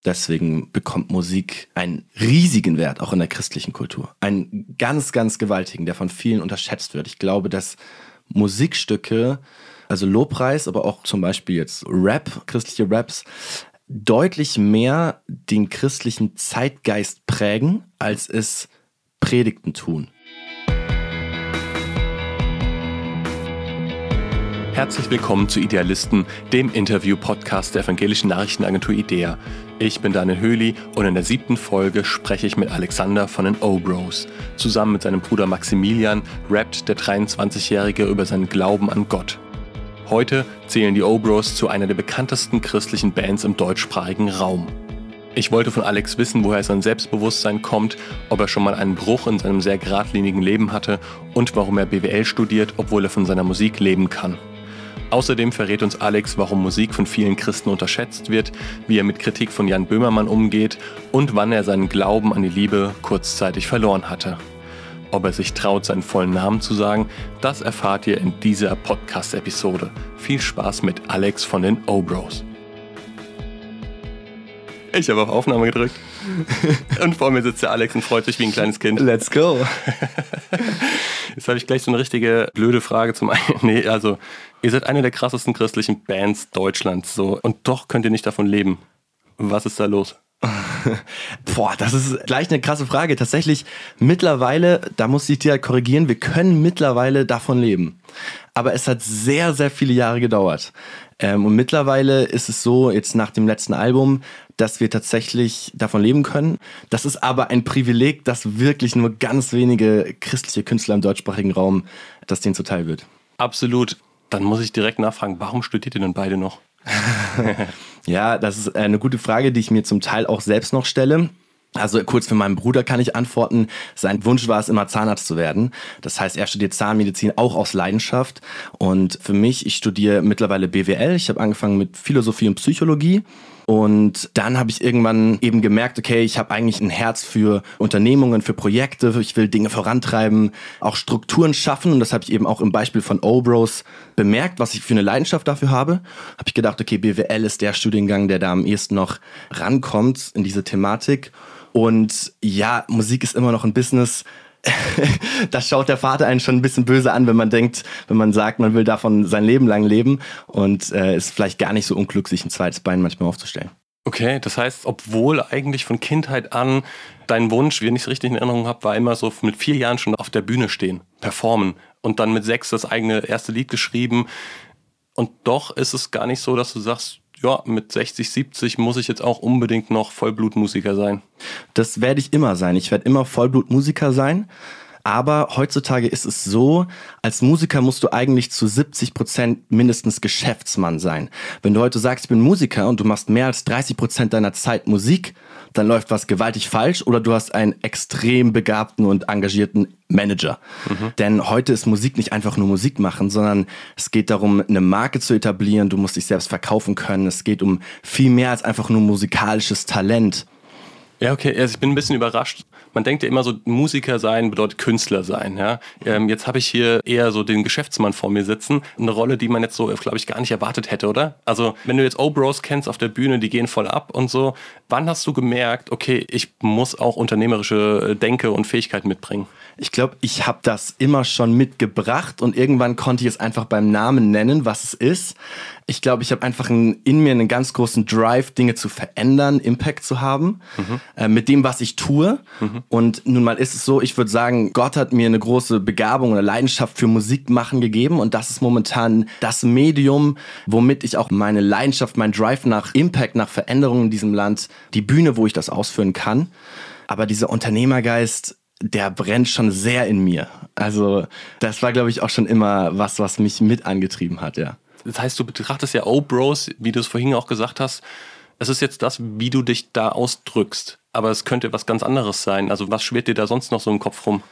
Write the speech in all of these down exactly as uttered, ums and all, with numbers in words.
deswegen bekommt Musik einen riesigen Wert, auch in der christlichen Kultur. Einen ganz, ganz gewaltigen, der von vielen unterschätzt wird. Ich glaube, dass Musikstücke, also Lobpreis, aber auch zum Beispiel jetzt Rap, christliche Raps, deutlich mehr den christlichen Zeitgeist prägen, als es Predigten tun. Herzlich willkommen zu Idealisten, dem Interview-Podcast der evangelischen Nachrichtenagentur IDEA. Ich bin Daniel Höhli und in der siebten Folge spreche ich mit Alexander von den O-Bros. Zusammen mit seinem Bruder Maximilian rappt der dreiundzwanzigjährige über seinen Glauben an Gott. Heute zählen die O-Bros zu einer der bekanntesten christlichen Bands im deutschsprachigen Raum. Ich wollte von Alex wissen, woher sein Selbstbewusstsein kommt, ob er schon mal einen Bruch in seinem sehr geradlinigen Leben hatte und warum er B W L studiert, obwohl er von seiner Musik leben kann. Außerdem verrät uns Alex, warum Musik von vielen Christen unterschätzt wird, wie er mit Kritik von Jan Böhmermann umgeht und wann er seinen Glauben an die Liebe kurzzeitig verloren hatte. Ob er sich traut, seinen vollen Namen zu sagen, das erfahrt ihr in dieser Podcast-Episode. Viel Spaß mit Alex von den O-Bros. Ich habe auf Aufnahme gedrückt und vor mir sitzt der Alex und freut sich wie ein kleines Kind. Let's go! Jetzt habe ich gleich so eine richtige blöde Frage zum einen. Nee, also, ihr seid eine der krassesten christlichen Bands Deutschlands, so, und doch könnt ihr nicht davon leben. Was ist da los? Boah, das ist gleich eine krasse Frage. Tatsächlich, mittlerweile, da muss ich dir halt korrigieren, wir können mittlerweile davon leben. Aber es hat sehr, sehr viele Jahre gedauert. Ähm, und mittlerweile ist es so, jetzt nach dem letzten Album, dass wir tatsächlich davon leben können. Das ist aber ein Privileg, das wirklich nur ganz wenige christliche Künstler im deutschsprachigen Raum, das denen zuteil wird. Absolut. Dann muss ich direkt nachfragen, warum studiert ihr denn beide noch? Ja, das ist eine gute Frage, die ich mir zum Teil auch selbst noch stelle. Also kurz für meinen Bruder kann ich antworten, sein Wunsch war es immer, Zahnarzt zu werden. Das heißt, er studiert Zahnmedizin auch aus Leidenschaft. Und für mich, ich studiere mittlerweile B W L. Ich habe angefangen mit Philosophie und Psychologie. Und dann habe ich irgendwann eben gemerkt, okay, ich habe eigentlich ein Herz für Unternehmungen, für Projekte. Ich will Dinge vorantreiben, auch Strukturen schaffen. Und das habe ich eben auch im Beispiel von O-Bros bemerkt, was ich für eine Leidenschaft dafür habe. Habe ich gedacht, okay, B W L ist der Studiengang, der da am ehesten noch rankommt in diese Thematik. Und ja, Musik ist immer noch ein Business. Da schaut der Vater einen schon ein bisschen böse an, wenn man denkt, wenn man sagt, man will davon sein Leben lang leben und äh, ist vielleicht gar nicht so unklug, sich ein zweites Bein manchmal aufzustellen. Okay, das heißt, obwohl eigentlich von Kindheit an dein Wunsch, wenn ich es richtig in Erinnerung habe, war immer so mit vier Jahren schon auf der Bühne stehen, performen und dann mit sechs das eigene erste Lied geschrieben. Und doch ist es gar nicht so, dass du sagst, ja, mit sechzig, siebzig muss ich jetzt auch unbedingt noch Vollblutmusiker sein. Das werde ich immer sein. Ich werde immer Vollblutmusiker sein. Aber heutzutage ist es so, als Musiker musst du eigentlich zu siebzig Prozent mindestens Geschäftsmann sein. Wenn du heute sagst, ich bin Musiker und du machst mehr als dreißig Prozent deiner Zeit Musik, dann läuft was gewaltig falsch oder du hast einen extrem begabten und engagierten Manager. Mhm. Denn heute ist Musik nicht einfach nur Musik machen, sondern es geht darum, eine Marke zu etablieren, du musst dich selbst verkaufen können, es geht um viel mehr als einfach nur musikalisches Talent. Ja, okay, also ich bin ein bisschen überrascht. Man denkt ja immer so, Musiker sein bedeutet Künstler sein. Ja? Ähm, jetzt habe ich hier eher so den Geschäftsmann vor mir sitzen. Eine Rolle, die man jetzt so, glaube ich, gar nicht erwartet hätte, oder? Also wenn du jetzt O-Bros kennst auf der Bühne, die gehen voll ab und so. Wann hast du gemerkt, okay, ich muss auch unternehmerische Denke und Fähigkeiten mitbringen? Ich glaube, ich habe das immer schon mitgebracht und irgendwann konnte ich es einfach beim Namen nennen, was es ist. Ich glaube, ich habe einfach in, in mir einen ganz großen Drive, Dinge zu verändern, Impact zu haben, mhm. äh, mit dem, was ich tue. Mhm. Und nun mal ist es so, ich würde sagen, Gott hat mir eine große Begabung, eine Leidenschaft für Musik machen gegeben und das ist momentan das Medium, womit ich auch meine Leidenschaft, mein Drive nach Impact, nach Veränderung in diesem Land, die Bühne, wo ich das ausführen kann. Aber dieser Unternehmergeist, der brennt schon sehr in mir. Also das war, glaube ich, auch schon immer was, was mich mit angetrieben hat, ja. Das heißt, du betrachtest ja O-Bros, wie du es vorhin auch gesagt hast, es ist jetzt das, wie du dich da ausdrückst. Aber es könnte was ganz anderes sein. Also was schwirrt dir da sonst noch so im Kopf rum?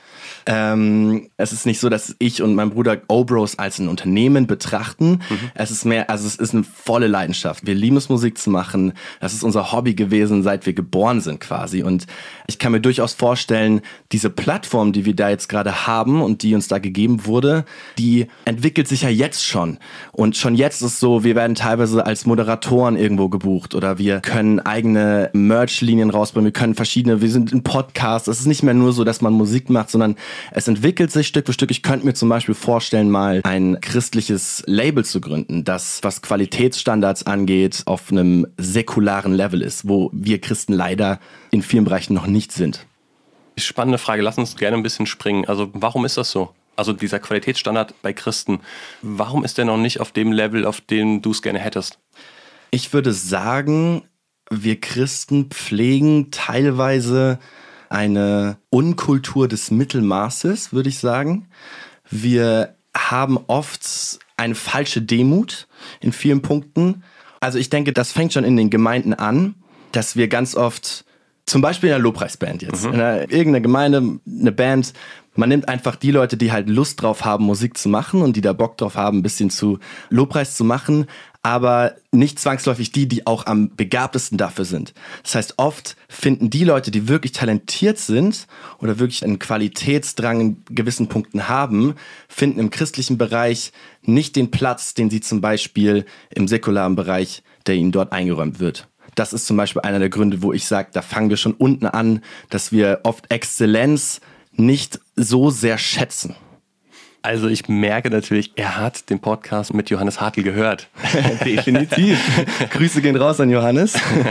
Ähm, es ist nicht so, dass ich und mein Bruder O-Bros als ein Unternehmen betrachten. Mhm. Es ist mehr, also es ist eine volle Leidenschaft. Wir lieben es, Musik zu machen. Das ist unser Hobby gewesen, seit wir geboren sind quasi. Und ich kann mir durchaus vorstellen, diese Plattform, die wir da jetzt gerade haben und die uns da gegeben wurde, die entwickelt sich ja jetzt schon. Und schon jetzt ist es so, wir werden teilweise als Moderatoren irgendwo gebucht oder wir können eigene Merch-Linien rausbringen. Wir können verschiedene, wir sind ein Podcast. Es ist nicht mehr nur so, dass man Musik macht, sondern es entwickelt sich Stück für Stück. Ich könnte mir zum Beispiel vorstellen, mal ein christliches Label zu gründen, das, was Qualitätsstandards angeht, auf einem säkularen Level ist, wo wir Christen leider in vielen Bereichen noch nicht sind. Spannende Frage, lass uns gerne ein bisschen springen. Also warum ist das so? Also dieser Qualitätsstandard bei Christen, warum ist der noch nicht auf dem Level, auf dem du es gerne hättest? Ich würde sagen, wir Christen pflegen teilweise eine Unkultur des Mittelmaßes, würde ich sagen. Wir haben oft eine falsche Demut in vielen Punkten. Also ich denke, das fängt schon in den Gemeinden an, dass wir ganz oft, zum Beispiel in einer Lobpreisband jetzt, mhm. in einer, irgendeiner Gemeinde, eine Band, man nimmt einfach die Leute, die halt Lust drauf haben, Musik zu machen und die da Bock drauf haben, ein bisschen zu Lobpreis zu machen, aber nicht zwangsläufig die, die auch am begabtesten dafür sind. Das heißt, oft finden die Leute, die wirklich talentiert sind oder wirklich einen Qualitätsdrang in gewissen Punkten haben, finden im christlichen Bereich nicht den Platz, den sie zum Beispiel im säkularen Bereich, der ihnen dort eingeräumt wird. Das ist zum Beispiel einer der Gründe, wo ich sage, da fangen wir schon unten an, dass wir oft Exzellenz nicht so sehr schätzen. Also ich merke natürlich, er hat den Podcast mit Johannes Hartl gehört. Definitiv. Grüße gehen raus an Johannes.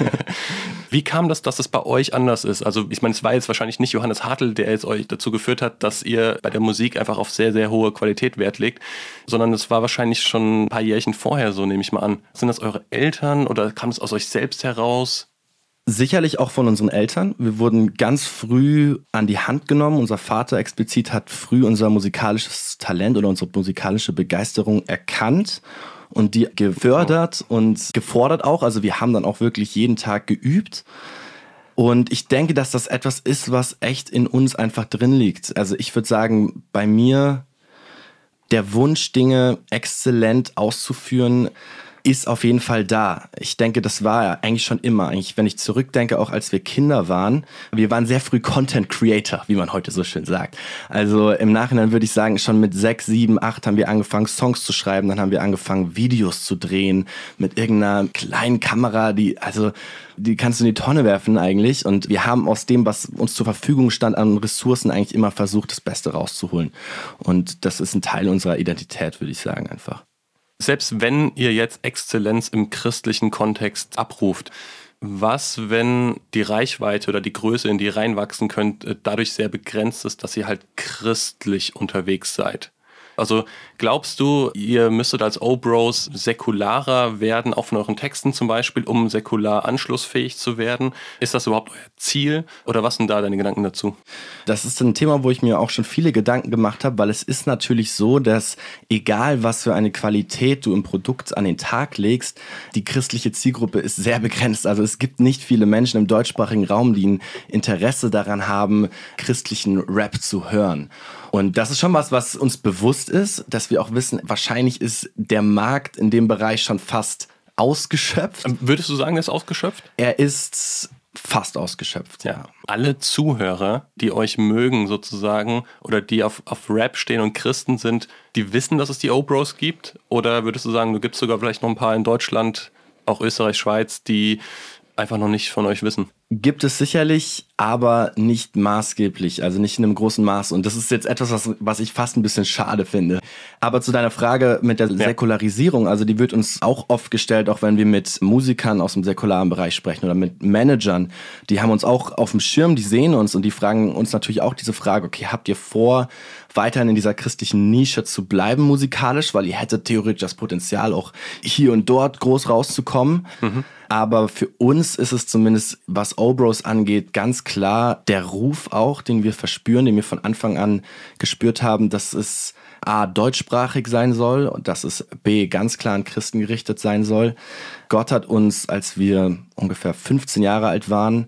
Wie kam das, dass es bei euch anders ist? Also ich meine, es war jetzt wahrscheinlich nicht Johannes Hartl, der jetzt euch dazu geführt hat, dass ihr bei der Musik einfach auf sehr, sehr hohe Qualität Wert legt, sondern es war wahrscheinlich schon ein paar Jährchen vorher so, nehme ich mal an. Sind das eure Eltern oder kam es aus euch selbst heraus? Sicherlich auch von unseren Eltern. Wir wurden ganz früh an die Hand genommen. Unser Vater explizit hat früh unser musikalisches Talent oder unsere musikalische Begeisterung erkannt und die gefördert und gefordert auch. Also wir haben dann auch wirklich jeden Tag geübt. Und ich denke, dass das etwas ist, was echt in uns einfach drin liegt. Also ich würde sagen, bei mir der Wunsch, Dinge exzellent auszuführen, ist auf jeden Fall da. Ich denke, das war ja eigentlich schon immer. Eigentlich, wenn ich zurückdenke, auch als wir Kinder waren, wir waren sehr früh Content Creator, wie man heute so schön sagt. Also im Nachhinein würde ich sagen, schon mit sechs, sieben, acht haben wir angefangen, Songs zu schreiben. Dann haben wir angefangen, Videos zu drehen mit irgendeiner kleinen Kamera, die, also, die kannst du in die Tonne werfen eigentlich. Und wir haben aus dem, was uns zur Verfügung stand an Ressourcen, eigentlich immer versucht, das Beste rauszuholen. Und das ist ein Teil unserer Identität, würde ich sagen, einfach. Selbst wenn ihr jetzt Exzellenz im christlichen Kontext abruft, was, wenn die Reichweite oder die Größe, in die ihr reinwachsen könnt, dadurch sehr begrenzt ist, dass ihr halt christlich unterwegs seid? Also glaubst du, ihr müsstet als O-Bros säkularer werden, auch von euren Texten zum Beispiel, um säkular anschlussfähig zu werden? Ist das überhaupt euer Ziel oder was sind da deine Gedanken dazu? Das ist ein Thema, wo ich mir auch schon viele Gedanken gemacht habe, weil es ist natürlich so, dass egal was für eine Qualität du im Produkt an den Tag legst, die christliche Zielgruppe ist sehr begrenzt. Also es gibt nicht viele Menschen im deutschsprachigen Raum, die ein Interesse daran haben, christlichen Rap zu hören. Und das ist schon was, was uns bewusst ist, dass wir auch wissen, wahrscheinlich ist der Markt in dem Bereich schon fast ausgeschöpft. Würdest du sagen, er ist ausgeschöpft? Er ist fast ausgeschöpft, ja. Alle Zuhörer, die euch mögen sozusagen oder die auf, auf Rap stehen und Christen sind, die wissen, dass es die O-Bros gibt? Oder würdest du sagen, du gibst sogar vielleicht noch ein paar in Deutschland, auch Österreich, Schweiz, die einfach noch nicht von euch wissen? Gibt es sicherlich, aber nicht maßgeblich, also nicht in einem großen Maß. Und das ist jetzt etwas, was, was ich fast ein bisschen schade finde. Aber zu deiner Frage mit der ja. Säkularisierung, also die wird uns auch oft gestellt, auch wenn wir mit Musikern aus dem säkularen Bereich sprechen oder mit Managern. Die haben uns auch auf dem Schirm, die sehen uns und die fragen uns natürlich auch diese Frage, okay, habt ihr vor, weiterhin in dieser christlichen Nische zu bleiben musikalisch, weil ihr hättet theoretisch das Potenzial, auch hier und dort groß rauszukommen. Mhm. Aber für uns ist es zumindest, was O-Bros angeht, ganz klar der Ruf auch, den wir verspüren, den wir von Anfang an gespürt haben, dass es A, deutschsprachig sein soll und dass es B, ganz klar an Christen gerichtet sein soll. Gott hat uns, als wir ungefähr fünfzehn Jahre alt waren,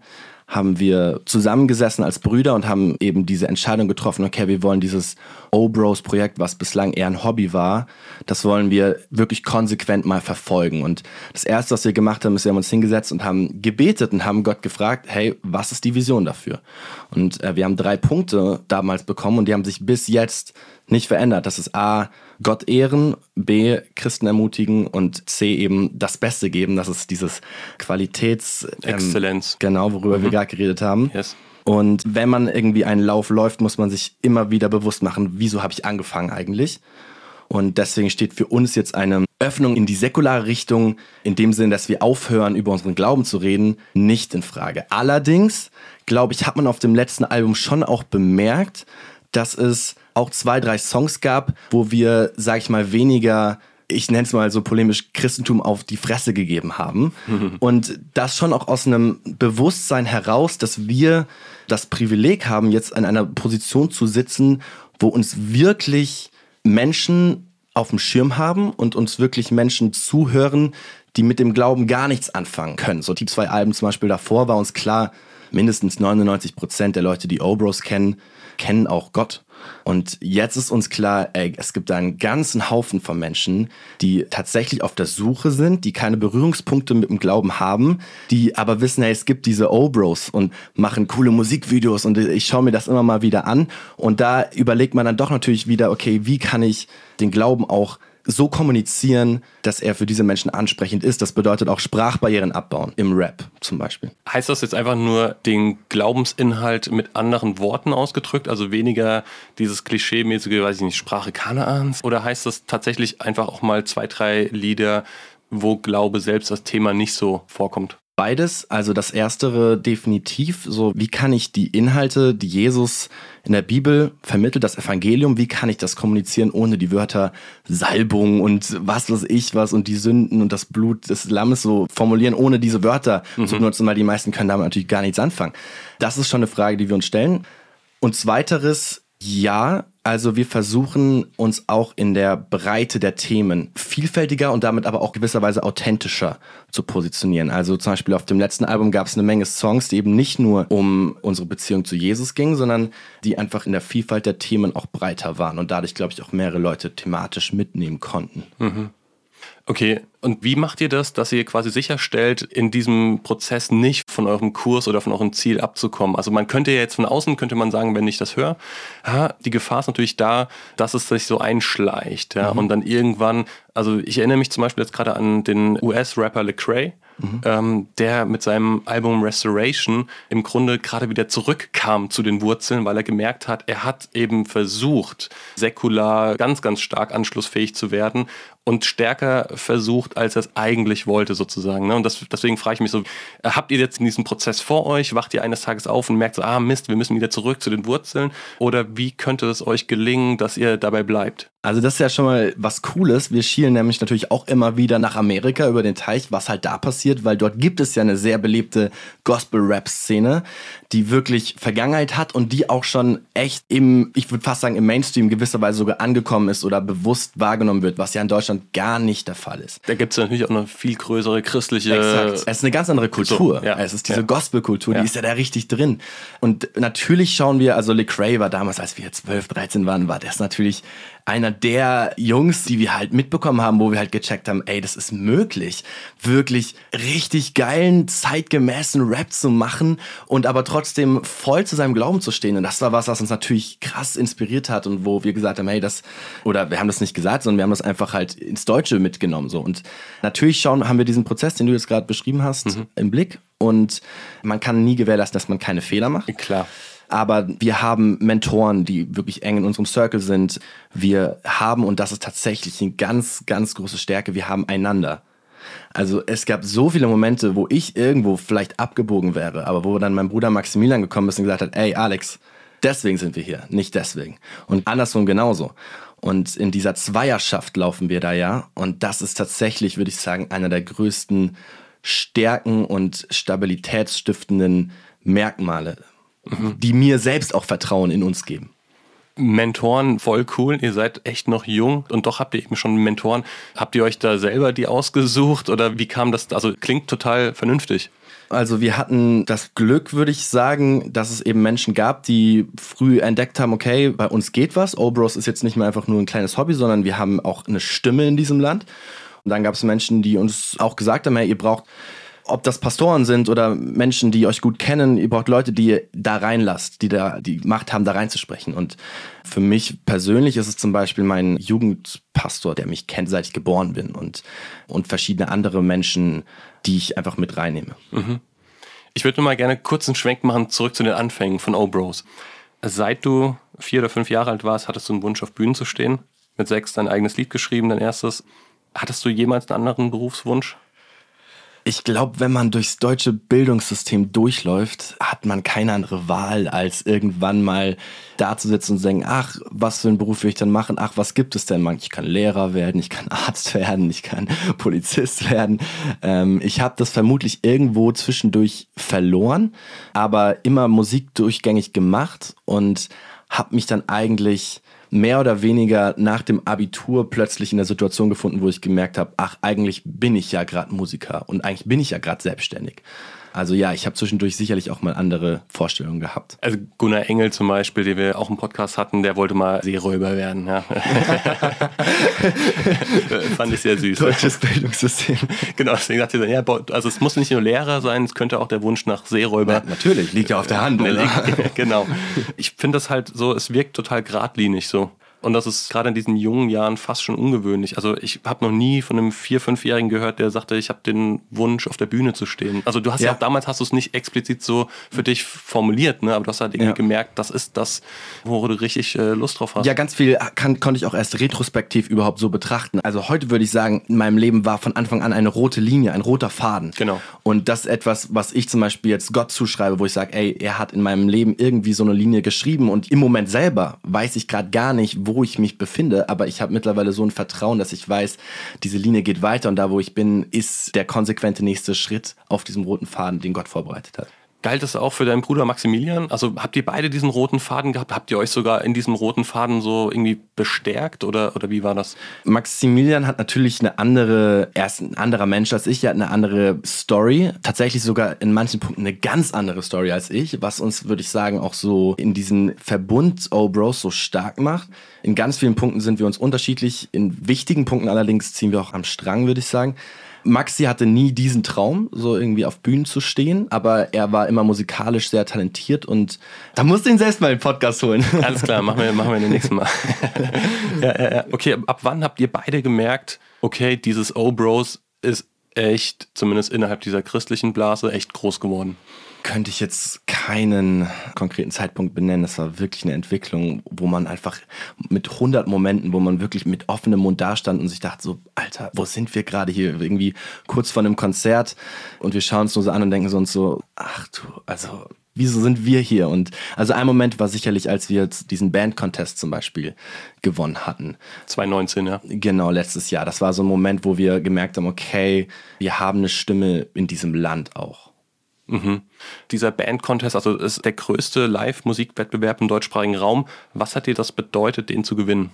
haben wir zusammengesessen als Brüder und haben eben diese Entscheidung getroffen, okay, wir wollen dieses O-Bros-Projekt, was bislang eher ein Hobby war, das wollen wir wirklich konsequent mal verfolgen. Und das Erste, was wir gemacht haben, ist, wir haben uns hingesetzt und haben gebetet und haben Gott gefragt, hey, was ist die Vision dafür? Und äh, wir haben drei Punkte damals bekommen und die haben sich bis jetzt nicht verändert. Das ist A, Gott ehren, B, Christen ermutigen und C, eben das Beste geben. Das ist dieses Qualitäts... Ähm, Exzellenz. Genau, worüber mhm. wir gerade geredet haben. Yes. Und wenn man irgendwie einen Lauf läuft, muss man sich immer wieder bewusst machen, wieso habe ich angefangen eigentlich? Und deswegen steht für uns jetzt eine Öffnung in die säkulare Richtung, in dem Sinn, dass wir aufhören, über unseren Glauben zu reden, nicht in Frage. Allerdings, glaube ich, hat man auf dem letzten Album schon auch bemerkt, dass es auch zwei, drei Songs gab, wo wir, sag ich mal, weniger, ich nenne es mal so polemisch, Christentum auf die Fresse gegeben haben. Mhm. Und das schon auch aus einem Bewusstsein heraus, dass wir das Privileg haben, jetzt an einer Position zu sitzen, wo uns wirklich Menschen auf dem Schirm haben und uns wirklich Menschen zuhören, die mit dem Glauben gar nichts anfangen können. So die zwei Alben zum Beispiel davor war uns klar, mindestens neunundneunzig Prozent der Leute, die O-Bros kennen, kennen auch Gott. Und jetzt ist uns klar, ey, es gibt da einen ganzen Haufen von Menschen, die tatsächlich auf der Suche sind, die keine Berührungspunkte mit dem Glauben haben, die aber wissen, hey, es gibt diese O-Bros und machen coole Musikvideos und ich schaue mir das immer mal wieder an. Und da überlegt man dann doch natürlich wieder, okay, wie kann ich den Glauben auch so kommunizieren, dass er für diese Menschen ansprechend ist. Das bedeutet auch Sprachbarrieren abbauen, im Rap zum Beispiel. Heißt das jetzt einfach nur den Glaubensinhalt mit anderen Worten ausgedrückt, also weniger dieses klischeemäßige, weiß ich nicht, Sprache Kanaans? Oder heißt das tatsächlich einfach auch mal zwei, drei Lieder, wo Glaube selbst als Thema nicht so vorkommt? Beides, also das Erstere definitiv, so wie kann ich die Inhalte, die Jesus in der Bibel vermittelt, das Evangelium, wie kann ich das kommunizieren, ohne die Wörter Salbung und was weiß ich was und die Sünden und das Blut des Lammes so formulieren, ohne diese Wörter mhm. zu benutzen, weil die meisten können damit natürlich gar nichts anfangen. Das ist schon eine Frage, die wir uns stellen. Und zweiteres, ja, also wir versuchen uns auch in der Breite der Themen vielfältiger und damit aber auch gewisserweise authentischer zu positionieren. Also zum Beispiel auf dem letzten Album gab es eine Menge Songs, die eben nicht nur um unsere Beziehung zu Jesus gingen, sondern die einfach in der Vielfalt der Themen auch breiter waren und dadurch, glaube ich, auch mehrere Leute thematisch mitnehmen konnten. Mhm. Okay, und wie macht ihr das, dass ihr quasi sicherstellt, in diesem Prozess nicht von eurem Kurs oder von eurem Ziel abzukommen? Also man könnte ja jetzt von außen, könnte man sagen, wenn ich das höre, ja, die Gefahr ist natürlich da, dass es sich so einschleicht. Ja, mhm. Und dann irgendwann, also ich erinnere mich zum Beispiel jetzt gerade an den U S-Rapper Lecrae, mhm. ähm, der mit seinem Album Restoration im Grunde gerade wieder zurückkam zu den Wurzeln, weil er gemerkt hat, er hat eben versucht, säkular ganz, ganz stark anschlussfähig zu werden und stärker versucht, als er es eigentlich wollte sozusagen. Und das, deswegen frage ich mich so, habt ihr jetzt diesen Prozess vor euch, wacht ihr eines Tages auf und merkt so, ah Mist, wir müssen wieder zurück zu den Wurzeln? Oder wie könnte es euch gelingen, dass ihr dabei bleibt? Also das ist ja schon mal was Cooles. Wir schielen nämlich natürlich auch immer wieder nach Amerika über den Teich, was halt da passiert, weil dort gibt es ja eine sehr belebte Gospel-Rap-Szene, die wirklich Vergangenheit hat und die auch schon echt im, ich würde fast sagen, im Mainstream gewisserweise sogar angekommen ist oder bewusst wahrgenommen wird, was ja in Deutschland gar nicht der Fall ist. Da gibt es natürlich auch eine viel größere christliche... Exakt. Es ist eine ganz andere Kultur. So, ja. Es ist diese ja. Gospel-Kultur, die ja. ist ja da richtig drin. Und natürlich schauen wir, also Lecrae war damals, als wir zwölf, dreizehn waren, war das natürlich einer der Jungs, die wir halt mitbekommen haben, wo wir halt gecheckt haben, ey, das ist möglich, wirklich richtig geilen, zeitgemäßen Rap zu machen und aber trotzdem voll zu seinem Glauben zu stehen. Und das war was, was uns natürlich krass inspiriert hat und wo wir gesagt haben, hey, das, oder wir haben das nicht gesagt, sondern wir haben das einfach halt ins Deutsche mitgenommen. So. Und natürlich schauen, haben wir diesen Prozess, den du jetzt gerade beschrieben hast, mhm. im Blick. Und man kann nie gewährleisten, dass man keine Fehler macht. Klar. Aber wir haben Mentoren, die wirklich eng in unserem Circle sind. Wir haben, und das ist tatsächlich eine ganz, ganz große Stärke, wir haben einander. Also es gab so viele Momente, wo ich irgendwo vielleicht abgebogen wäre, aber wo dann mein Bruder Maximilian gekommen ist und gesagt hat, ey Alex, deswegen sind wir hier, nicht deswegen. Und andersrum genauso. Und in dieser Zweierschaft laufen wir da ja. Und das ist tatsächlich, würde ich sagen, einer der größten Stärken und stabilitätsstiftenden Merkmale, die mir selbst auch Vertrauen in uns geben. Mentoren, voll cool. Ihr seid echt noch jung und doch habt ihr eben schon Mentoren. Habt ihr euch da selber die ausgesucht oder wie kam das? Also klingt total vernünftig. Also wir hatten das Glück, würde ich sagen, dass es eben Menschen gab, die früh entdeckt haben, okay, bei uns geht was. Obros ist jetzt nicht mehr einfach nur ein kleines Hobby, sondern wir haben auch eine Stimme in diesem Land. Und dann gab es Menschen, die uns auch gesagt haben, hey, ihr braucht, ob das Pastoren sind oder Menschen, die euch gut kennen, ihr braucht Leute, die ihr da reinlasst, die da die Macht haben, da reinzusprechen. Und für mich persönlich ist es zum Beispiel mein Jugendpastor, der mich kennt, seit ich geboren bin, und, und verschiedene andere Menschen, die ich einfach mit reinnehme. Mhm. Ich würde nur mal gerne kurz einen Schwenk machen, zurück zu den Anfängen von Obros. Seit du vier oder fünf Jahre alt warst, hattest du einen Wunsch, auf Bühnen zu stehen. Mit sechs dein eigenes Lied geschrieben, dein erstes. Hattest du jemals einen anderen Berufswunsch? Ich glaube, wenn man durchs deutsche Bildungssystem durchläuft, hat man keine andere Wahl, als irgendwann mal da zu sitzen und zu denken, ach, was für einen Beruf will ich denn machen? Ach, was gibt es denn? Ich kann Lehrer werden, ich kann Arzt werden, ich kann Polizist werden. Ähm, ich habe das vermutlich irgendwo zwischendurch verloren, aber immer Musik durchgängig gemacht und habe mich dann eigentlich mehr oder weniger nach dem Abitur plötzlich in der Situation gefunden, wo ich gemerkt habe, ach, eigentlich bin ich ja gerade Musiker und eigentlich bin ich ja gerade selbstständig. Also ja, ich habe zwischendurch sicherlich auch mal andere Vorstellungen gehabt. Also Gunnar Engel zum Beispiel, den wir auch im Podcast hatten, der wollte mal Seeräuber werden. Ja. Fand ich sehr süß. Deutsches Bildungssystem. Genau, deswegen sagte er, ja, also es muss nicht nur Lehrer sein, es könnte auch der Wunsch nach Seeräuber. Ja, natürlich, liegt ja auf der Hand. Oder? Genau. Ich finde das halt so, es wirkt total geradlinig so. Und das ist gerade in diesen jungen Jahren fast schon ungewöhnlich. Also ich habe noch nie von einem vier-, fünfjährigen gehört, der sagte, ich habe den Wunsch, auf der Bühne zu stehen. Also du hast ja, ja auch damals hast du es nicht explizit so für dich formuliert, ne? Aber du hast halt irgendwie ja. gemerkt, das ist das, wo du richtig äh, Lust drauf hast. Ja, ganz viel kann, konnte ich auch erst retrospektiv überhaupt so betrachten. Also heute würde ich sagen, in meinem Leben war von Anfang an eine rote Linie, ein roter Faden. Genau. Und das ist etwas, was ich zum Beispiel jetzt Gott zuschreibe, wo ich sage, ey, er hat in meinem Leben irgendwie so eine Linie geschrieben und im Moment selber weiß ich gerade gar nicht, wo ich mich befinde, aber ich habe mittlerweile so ein Vertrauen, dass ich weiß, diese Linie geht weiter und da, wo ich bin, ist der konsequente nächste Schritt auf diesem roten Faden, den Gott vorbereitet hat. Galt das auch für deinen Bruder Maximilian? Also habt ihr beide diesen roten Faden gehabt? Habt ihr euch sogar in diesem roten Faden so irgendwie bestärkt oder, oder wie war das? Maximilian hat natürlich eine andere, er ist ein anderer Mensch als ich, er hat eine andere Story. Tatsächlich sogar in manchen Punkten eine ganz andere Story als ich, was uns, würde ich sagen, auch so in diesen Verbund Obros so stark macht. In ganz vielen Punkten sind wir uns unterschiedlich, in wichtigen Punkten allerdings ziehen wir auch am Strang, würde ich sagen. Maxi hatte nie diesen Traum, so irgendwie auf Bühnen zu stehen, aber er war immer musikalisch sehr talentiert und da musst du ihn selbst mal in den Podcast holen. Alles klar, machen wir, machen wir den nächsten Mal. ja, ja, ja. Okay, ab wann habt ihr beide gemerkt, okay, dieses Obros ist echt, zumindest innerhalb dieser christlichen Blase, echt groß geworden? Könnte ich jetzt keinen konkreten Zeitpunkt benennen. Das war wirklich eine Entwicklung, wo man einfach mit hundert Momenten, wo man wirklich mit offenem Mund dastand und sich dachte so, Alter, wo sind wir gerade hier? Irgendwie kurz vor einem Konzert und wir schauen uns nur so an und denken so uns so, ach du, also wieso sind wir hier? Und also ein Moment war sicherlich, als wir jetzt diesen Band-Contest zum Beispiel gewonnen hatten. zwanzig neunzehn, ja. Genau, letztes Jahr. Das war so ein Moment, wo wir gemerkt haben, okay, wir haben eine Stimme in diesem Land auch. Mhm. Dieser Band-Contest, also ist der größte Live-Musikwettbewerb im deutschsprachigen Raum. Was hat dir das bedeutet, den zu gewinnen?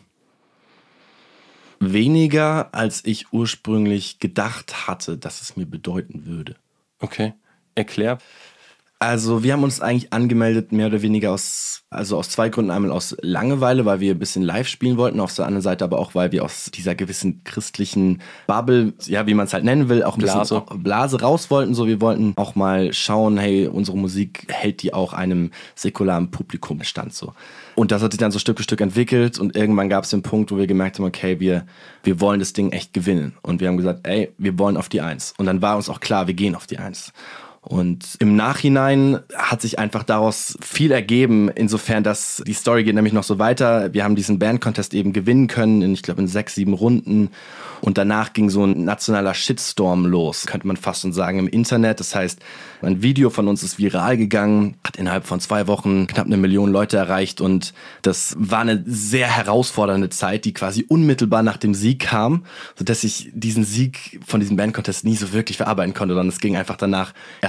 Weniger, als ich ursprünglich gedacht hatte, dass es mir bedeuten würde. Okay, erklär. Also wir haben uns eigentlich angemeldet, mehr oder weniger aus, also aus zwei Gründen. Einmal aus Langeweile, weil wir ein bisschen live spielen wollten, auf der anderen Seite aber auch, weil wir aus dieser gewissen christlichen Bubble, ja, wie man es halt nennen will, auch ein Blase. bisschen Blase raus wollten. So, wir wollten auch mal schauen, hey, unsere Musik hält die auch einem säkularen Publikum stand so. Und das hat sich dann so Stück für Stück entwickelt und irgendwann gab es den Punkt, wo wir gemerkt haben, okay, wir, wir wollen das Ding echt gewinnen. Und wir haben gesagt, ey, wir wollen auf die Eins. Und dann war uns auch klar, wir gehen auf die Eins. Und im Nachhinein hat sich einfach daraus viel ergeben, insofern, dass die Story geht nämlich noch so weiter. Wir haben diesen Band-Contest eben gewinnen können, in, ich glaube in sechs, sieben Runden. Und danach ging so ein nationaler Shitstorm los, könnte man fast schon sagen, im Internet. Das heißt, ein Video von uns ist viral gegangen, hat innerhalb von zwei Wochen knapp eine Million Leute erreicht. Und das war eine sehr herausfordernde Zeit, die quasi unmittelbar nach dem Sieg kam, sodass ich diesen Sieg von diesem Band-Contest nie so wirklich verarbeiten konnte. Sondern es ging einfach danach erstmal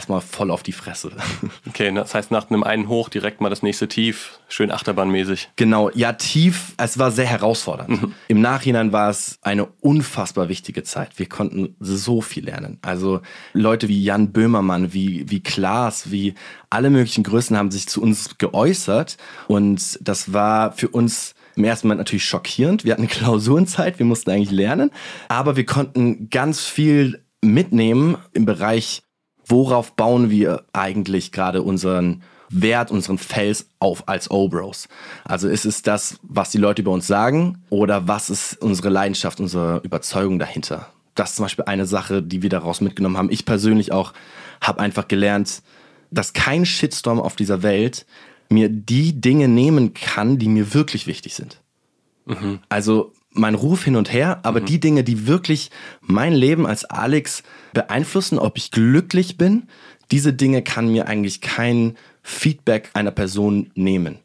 erstmal voll auf die Fresse. Okay, das heißt, nach einem einen Hoch direkt mal das nächste Tief, schön achterbahnmäßig. Genau, ja, tief, es war sehr herausfordernd. Mhm. Im Nachhinein war es eine unfassbar wichtige Zeit. Wir konnten so viel lernen. Also Leute wie Jan Böhmermann, wie, wie Klaas, wie alle möglichen Größen haben sich zu uns geäußert. Und das war für uns im ersten Moment natürlich schockierend. Wir hatten eine Klausurenzeit, wir mussten eigentlich lernen. Aber wir konnten ganz viel mitnehmen im Bereich, worauf bauen wir eigentlich gerade unseren Wert, unseren Fels auf als O-Bros. Also ist es das, was die Leute über uns sagen, oder was ist unsere Leidenschaft, unsere Überzeugung dahinter? Das ist zum Beispiel eine Sache, die wir daraus mitgenommen haben. Ich persönlich auch habe einfach gelernt, dass kein Shitstorm auf dieser Welt mir die Dinge nehmen kann, die mir wirklich wichtig sind. Mhm. Also mein Ruf hin und her, aber mhm. die Dinge, die wirklich mein Leben als Alex beeinflussen, ob ich glücklich bin, diese Dinge kann mir eigentlich kein Feedback einer Person nehmen.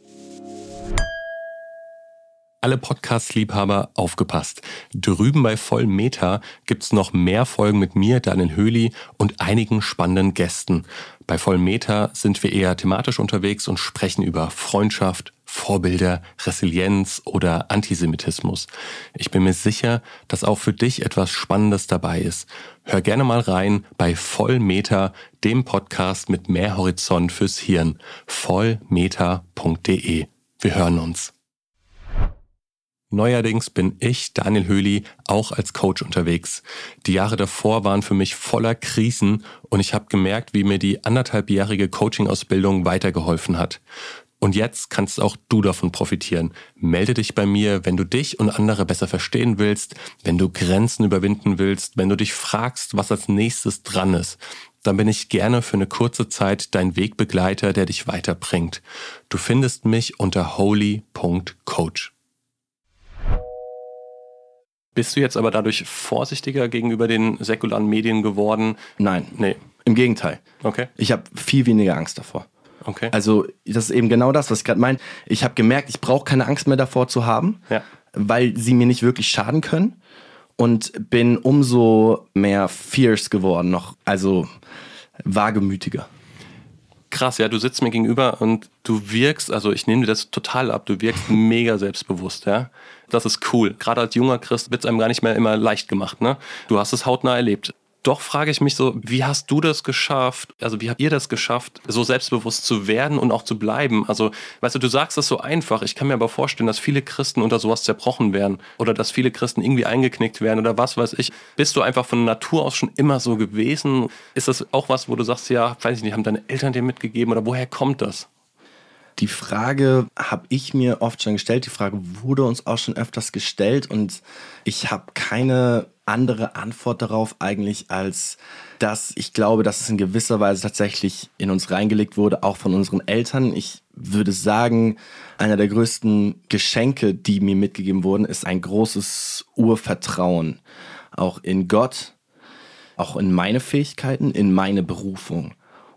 Alle Podcast-Liebhaber aufgepasst. Drüben bei Vollmeter gibt's noch mehr Folgen mit mir, Daniel Höhli und einigen spannenden Gästen. Bei Vollmeter sind wir eher thematisch unterwegs und sprechen über Freundschaft, Vorbilder, Resilienz oder Antisemitismus. Ich bin mir sicher, dass auch für dich etwas Spannendes dabei ist. Hör gerne mal rein bei Vollmeter, dem Podcast mit mehr Horizont fürs Hirn. vollmeter punkt de. Wir hören uns. Neuerdings bin ich, Daniel Höhli, auch als Coach unterwegs. Die Jahre davor waren für mich voller Krisen und ich habe gemerkt, wie mir die anderthalbjährige Coaching-Ausbildung weitergeholfen hat. Und jetzt kannst auch du davon profitieren. Melde dich bei mir, wenn du dich und andere besser verstehen willst, wenn du Grenzen überwinden willst, wenn du dich fragst, was als nächstes dran ist. Dann bin ich gerne für eine kurze Zeit dein Wegbegleiter, der dich weiterbringt. Du findest mich unter holy punkt coach. Bist du jetzt aber dadurch vorsichtiger gegenüber den säkularen Medien geworden? Nein, nee. Im Gegenteil. Okay. Ich habe viel weniger Angst davor. Okay. Also das ist eben genau das, was ich gerade meine. Ich habe gemerkt, ich brauche keine Angst mehr davor zu haben, ja. weil sie mir nicht wirklich schaden können. Und bin umso mehr fierce geworden, noch, also wagemütiger. Krass, ja, du sitzt mir gegenüber und du wirkst, also ich nehme dir das total ab, du wirkst mega selbstbewusst, ja. Das ist cool. Gerade als junger Christ wird es einem gar nicht mehr immer leicht gemacht, ne? Du hast es hautnah erlebt. Doch frage ich mich so, wie hast du das geschafft, also wie habt ihr das geschafft, so selbstbewusst zu werden und auch zu bleiben? Also, weißt du, du sagst das so einfach, ich kann mir aber vorstellen, dass viele Christen unter sowas zerbrochen werden oder dass viele Christen irgendwie eingeknickt werden oder was weiß ich. Bist du einfach von Natur aus schon immer so gewesen? Ist das auch was, wo du sagst, ja, weiß ich nicht, haben deine Eltern dir mitgegeben oder woher kommt das? Die Frage habe ich mir oft schon gestellt, die Frage wurde uns auch schon öfters gestellt und ich habe keine andere Antwort darauf eigentlich, als dass ich glaube, dass es in gewisser Weise tatsächlich in uns reingelegt wurde, auch von unseren Eltern. Ich würde sagen, einer der größten Geschenke, die mir mitgegeben wurden, ist ein großes Urvertrauen, auch in Gott, auch in meine Fähigkeiten, in meine Berufung.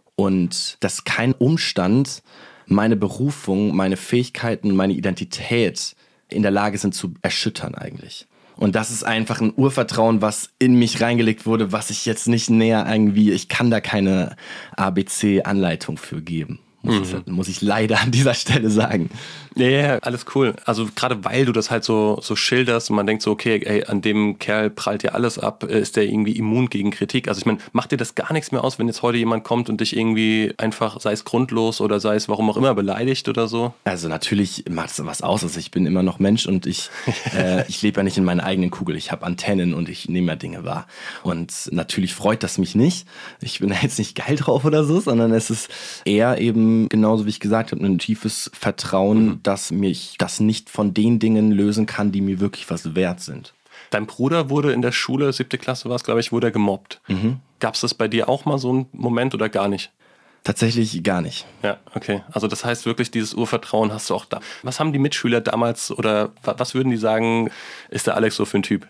Und dass kein Umstand meine Berufung, meine Fähigkeiten, meine Identität in der Lage sind zu erschüttern eigentlich. Und das ist einfach ein Urvertrauen, was in mich reingelegt wurde, was ich jetzt nicht näher irgendwie, ich kann da keine A B C-Anleitung für geben. Muss, mhm. ich, muss ich leider an dieser Stelle sagen. Ja, ja, alles cool. Also gerade weil du das halt so, so schilderst und man denkt so, okay, ey, an dem Kerl prallt ja alles ab, ist der irgendwie immun gegen Kritik. Also ich meine, macht dir das gar nichts mehr aus, wenn jetzt heute jemand kommt und dich irgendwie einfach, sei es grundlos oder sei es warum auch immer, beleidigt oder so? Also natürlich macht es was aus. Also ich bin immer noch Mensch und ich, äh, ich lebe ja nicht in meiner eigenen Kugel. Ich habe Antennen und ich nehme ja Dinge wahr. Und natürlich freut das mich nicht. Ich bin da jetzt nicht geil drauf oder so, sondern es ist eher eben genauso wie ich gesagt habe, ein tiefes Vertrauen, mhm. dass mich das nicht von den Dingen lösen kann, die mir wirklich was wert sind. Dein Bruder wurde in der Schule, siebte Klasse war es, glaube ich, wurde er gemobbt. Mhm. Gab es das bei dir auch mal so einen Moment oder gar nicht? Tatsächlich gar nicht. Ja, okay. Also das heißt wirklich, dieses Urvertrauen hast du auch da. Was haben die Mitschüler damals oder was würden die sagen, ist der Alex so für ein Typ?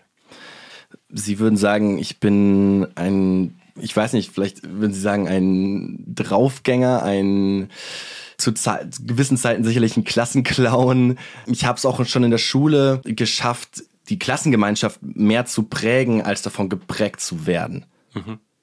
Sie würden sagen, ich bin ein... Ich weiß nicht, vielleicht würden Sie sagen, ein Draufgänger, ein zu Ze- gewissen Zeiten sicherlich ein Klassenclown. Ich habe es auch schon in der Schule geschafft, die Klassengemeinschaft mehr zu prägen, als davon geprägt zu werden. Mhm.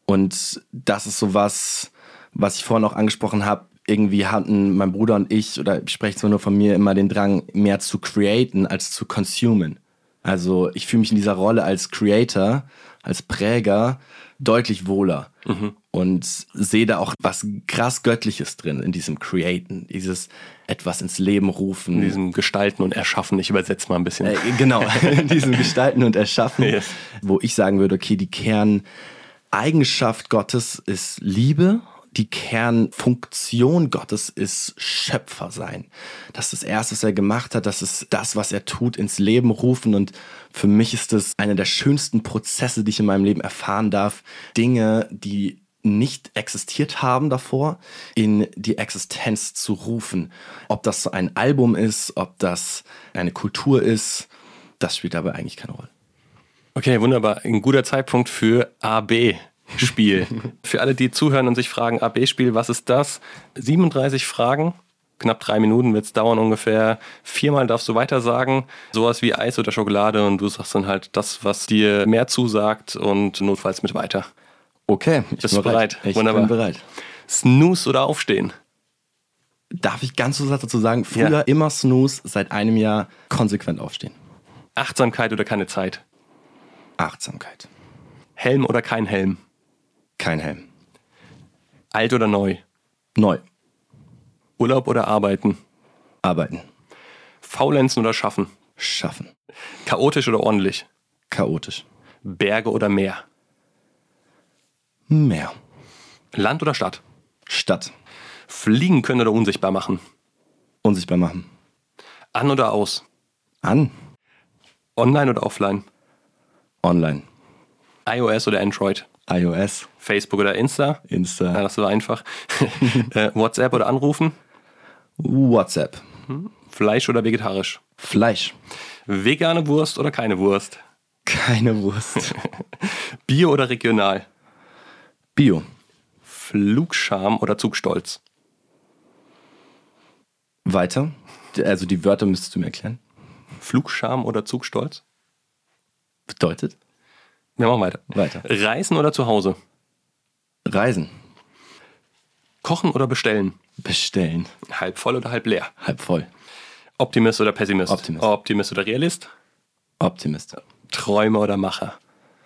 Und das ist so was, was ich vorhin auch angesprochen habe. Irgendwie hatten mein Bruder und ich, oder ich spreche zwar nur von mir, immer den Drang, mehr zu createn als zu consumen. Also ich fühle mich in dieser Rolle als Creator, als Präger deutlich wohler. Mhm. Und sehe da auch was krass Göttliches drin in diesem Createn, dieses etwas ins Leben rufen. In diesem Gestalten und Erschaffen, ich übersetze mal ein bisschen. Äh, genau, in diesem Gestalten und Erschaffen, yes. Wo ich sagen würde, okay, die Kerneigenschaft Gottes ist Liebe. Die Kernfunktion Gottes ist Schöpfer sein. Das ist das Erste, was er gemacht hat. Das ist das, was er tut, ins Leben rufen. Und für mich ist das einer der schönsten Prozesse, die ich in meinem Leben erfahren darf. Dinge, die nicht existiert haben davor, in die Existenz zu rufen. Ob das so ein Album ist, ob das eine Kultur ist, das spielt dabei eigentlich keine Rolle. Okay, wunderbar. Ein guter Zeitpunkt für A B. Spiel. Für alle, die zuhören und sich fragen, A B-Spiel, was ist das? siebenunddreißig Fragen, knapp drei Minuten wird es dauern ungefähr. Viermal darfst du weiter sagen, sowas wie Eis oder Schokolade und du sagst dann halt das, was dir mehr zusagt und notfalls mit weiter. Okay, ich Bist bin bereit. bereit. Ich Wunderbar. bin bereit. Snooze oder Aufstehen? Darf ich ganz so dazu sagen, früher ja. immer Snooze, seit einem Jahr konsequent aufstehen. Achtsamkeit oder keine Zeit? Achtsamkeit. Helm oder kein Helm? Kein Helm. Alt oder neu? Neu. Urlaub oder arbeiten? Arbeiten. Faulenzen oder schaffen? Schaffen. Chaotisch oder ordentlich? Chaotisch. Berge oder Meer? Meer. Land oder Stadt? Stadt. Fliegen können oder unsichtbar machen? Unsichtbar machen. An oder aus? An. Online oder offline? Online. iOS oder Android? iOS. Facebook oder Insta? Insta. Ja, das war einfach. äh, WhatsApp oder anrufen? WhatsApp. Fleisch oder vegetarisch? Fleisch. Vegane Wurst oder keine Wurst? Keine Wurst. Bio oder regional? Bio. Flugscham oder Zugstolz? Weiter. Also die Wörter müsstest du mir erklären. Flugscham oder Zugstolz? Bedeutet? Wir machen weiter. Weiter. Reisen oder zu Hause? Reisen. Kochen oder bestellen? Bestellen. Halb voll oder halb leer? Halb voll. Optimist oder Pessimist? Optimist. Optimist oder Realist? Optimist. Träumer oder Macher?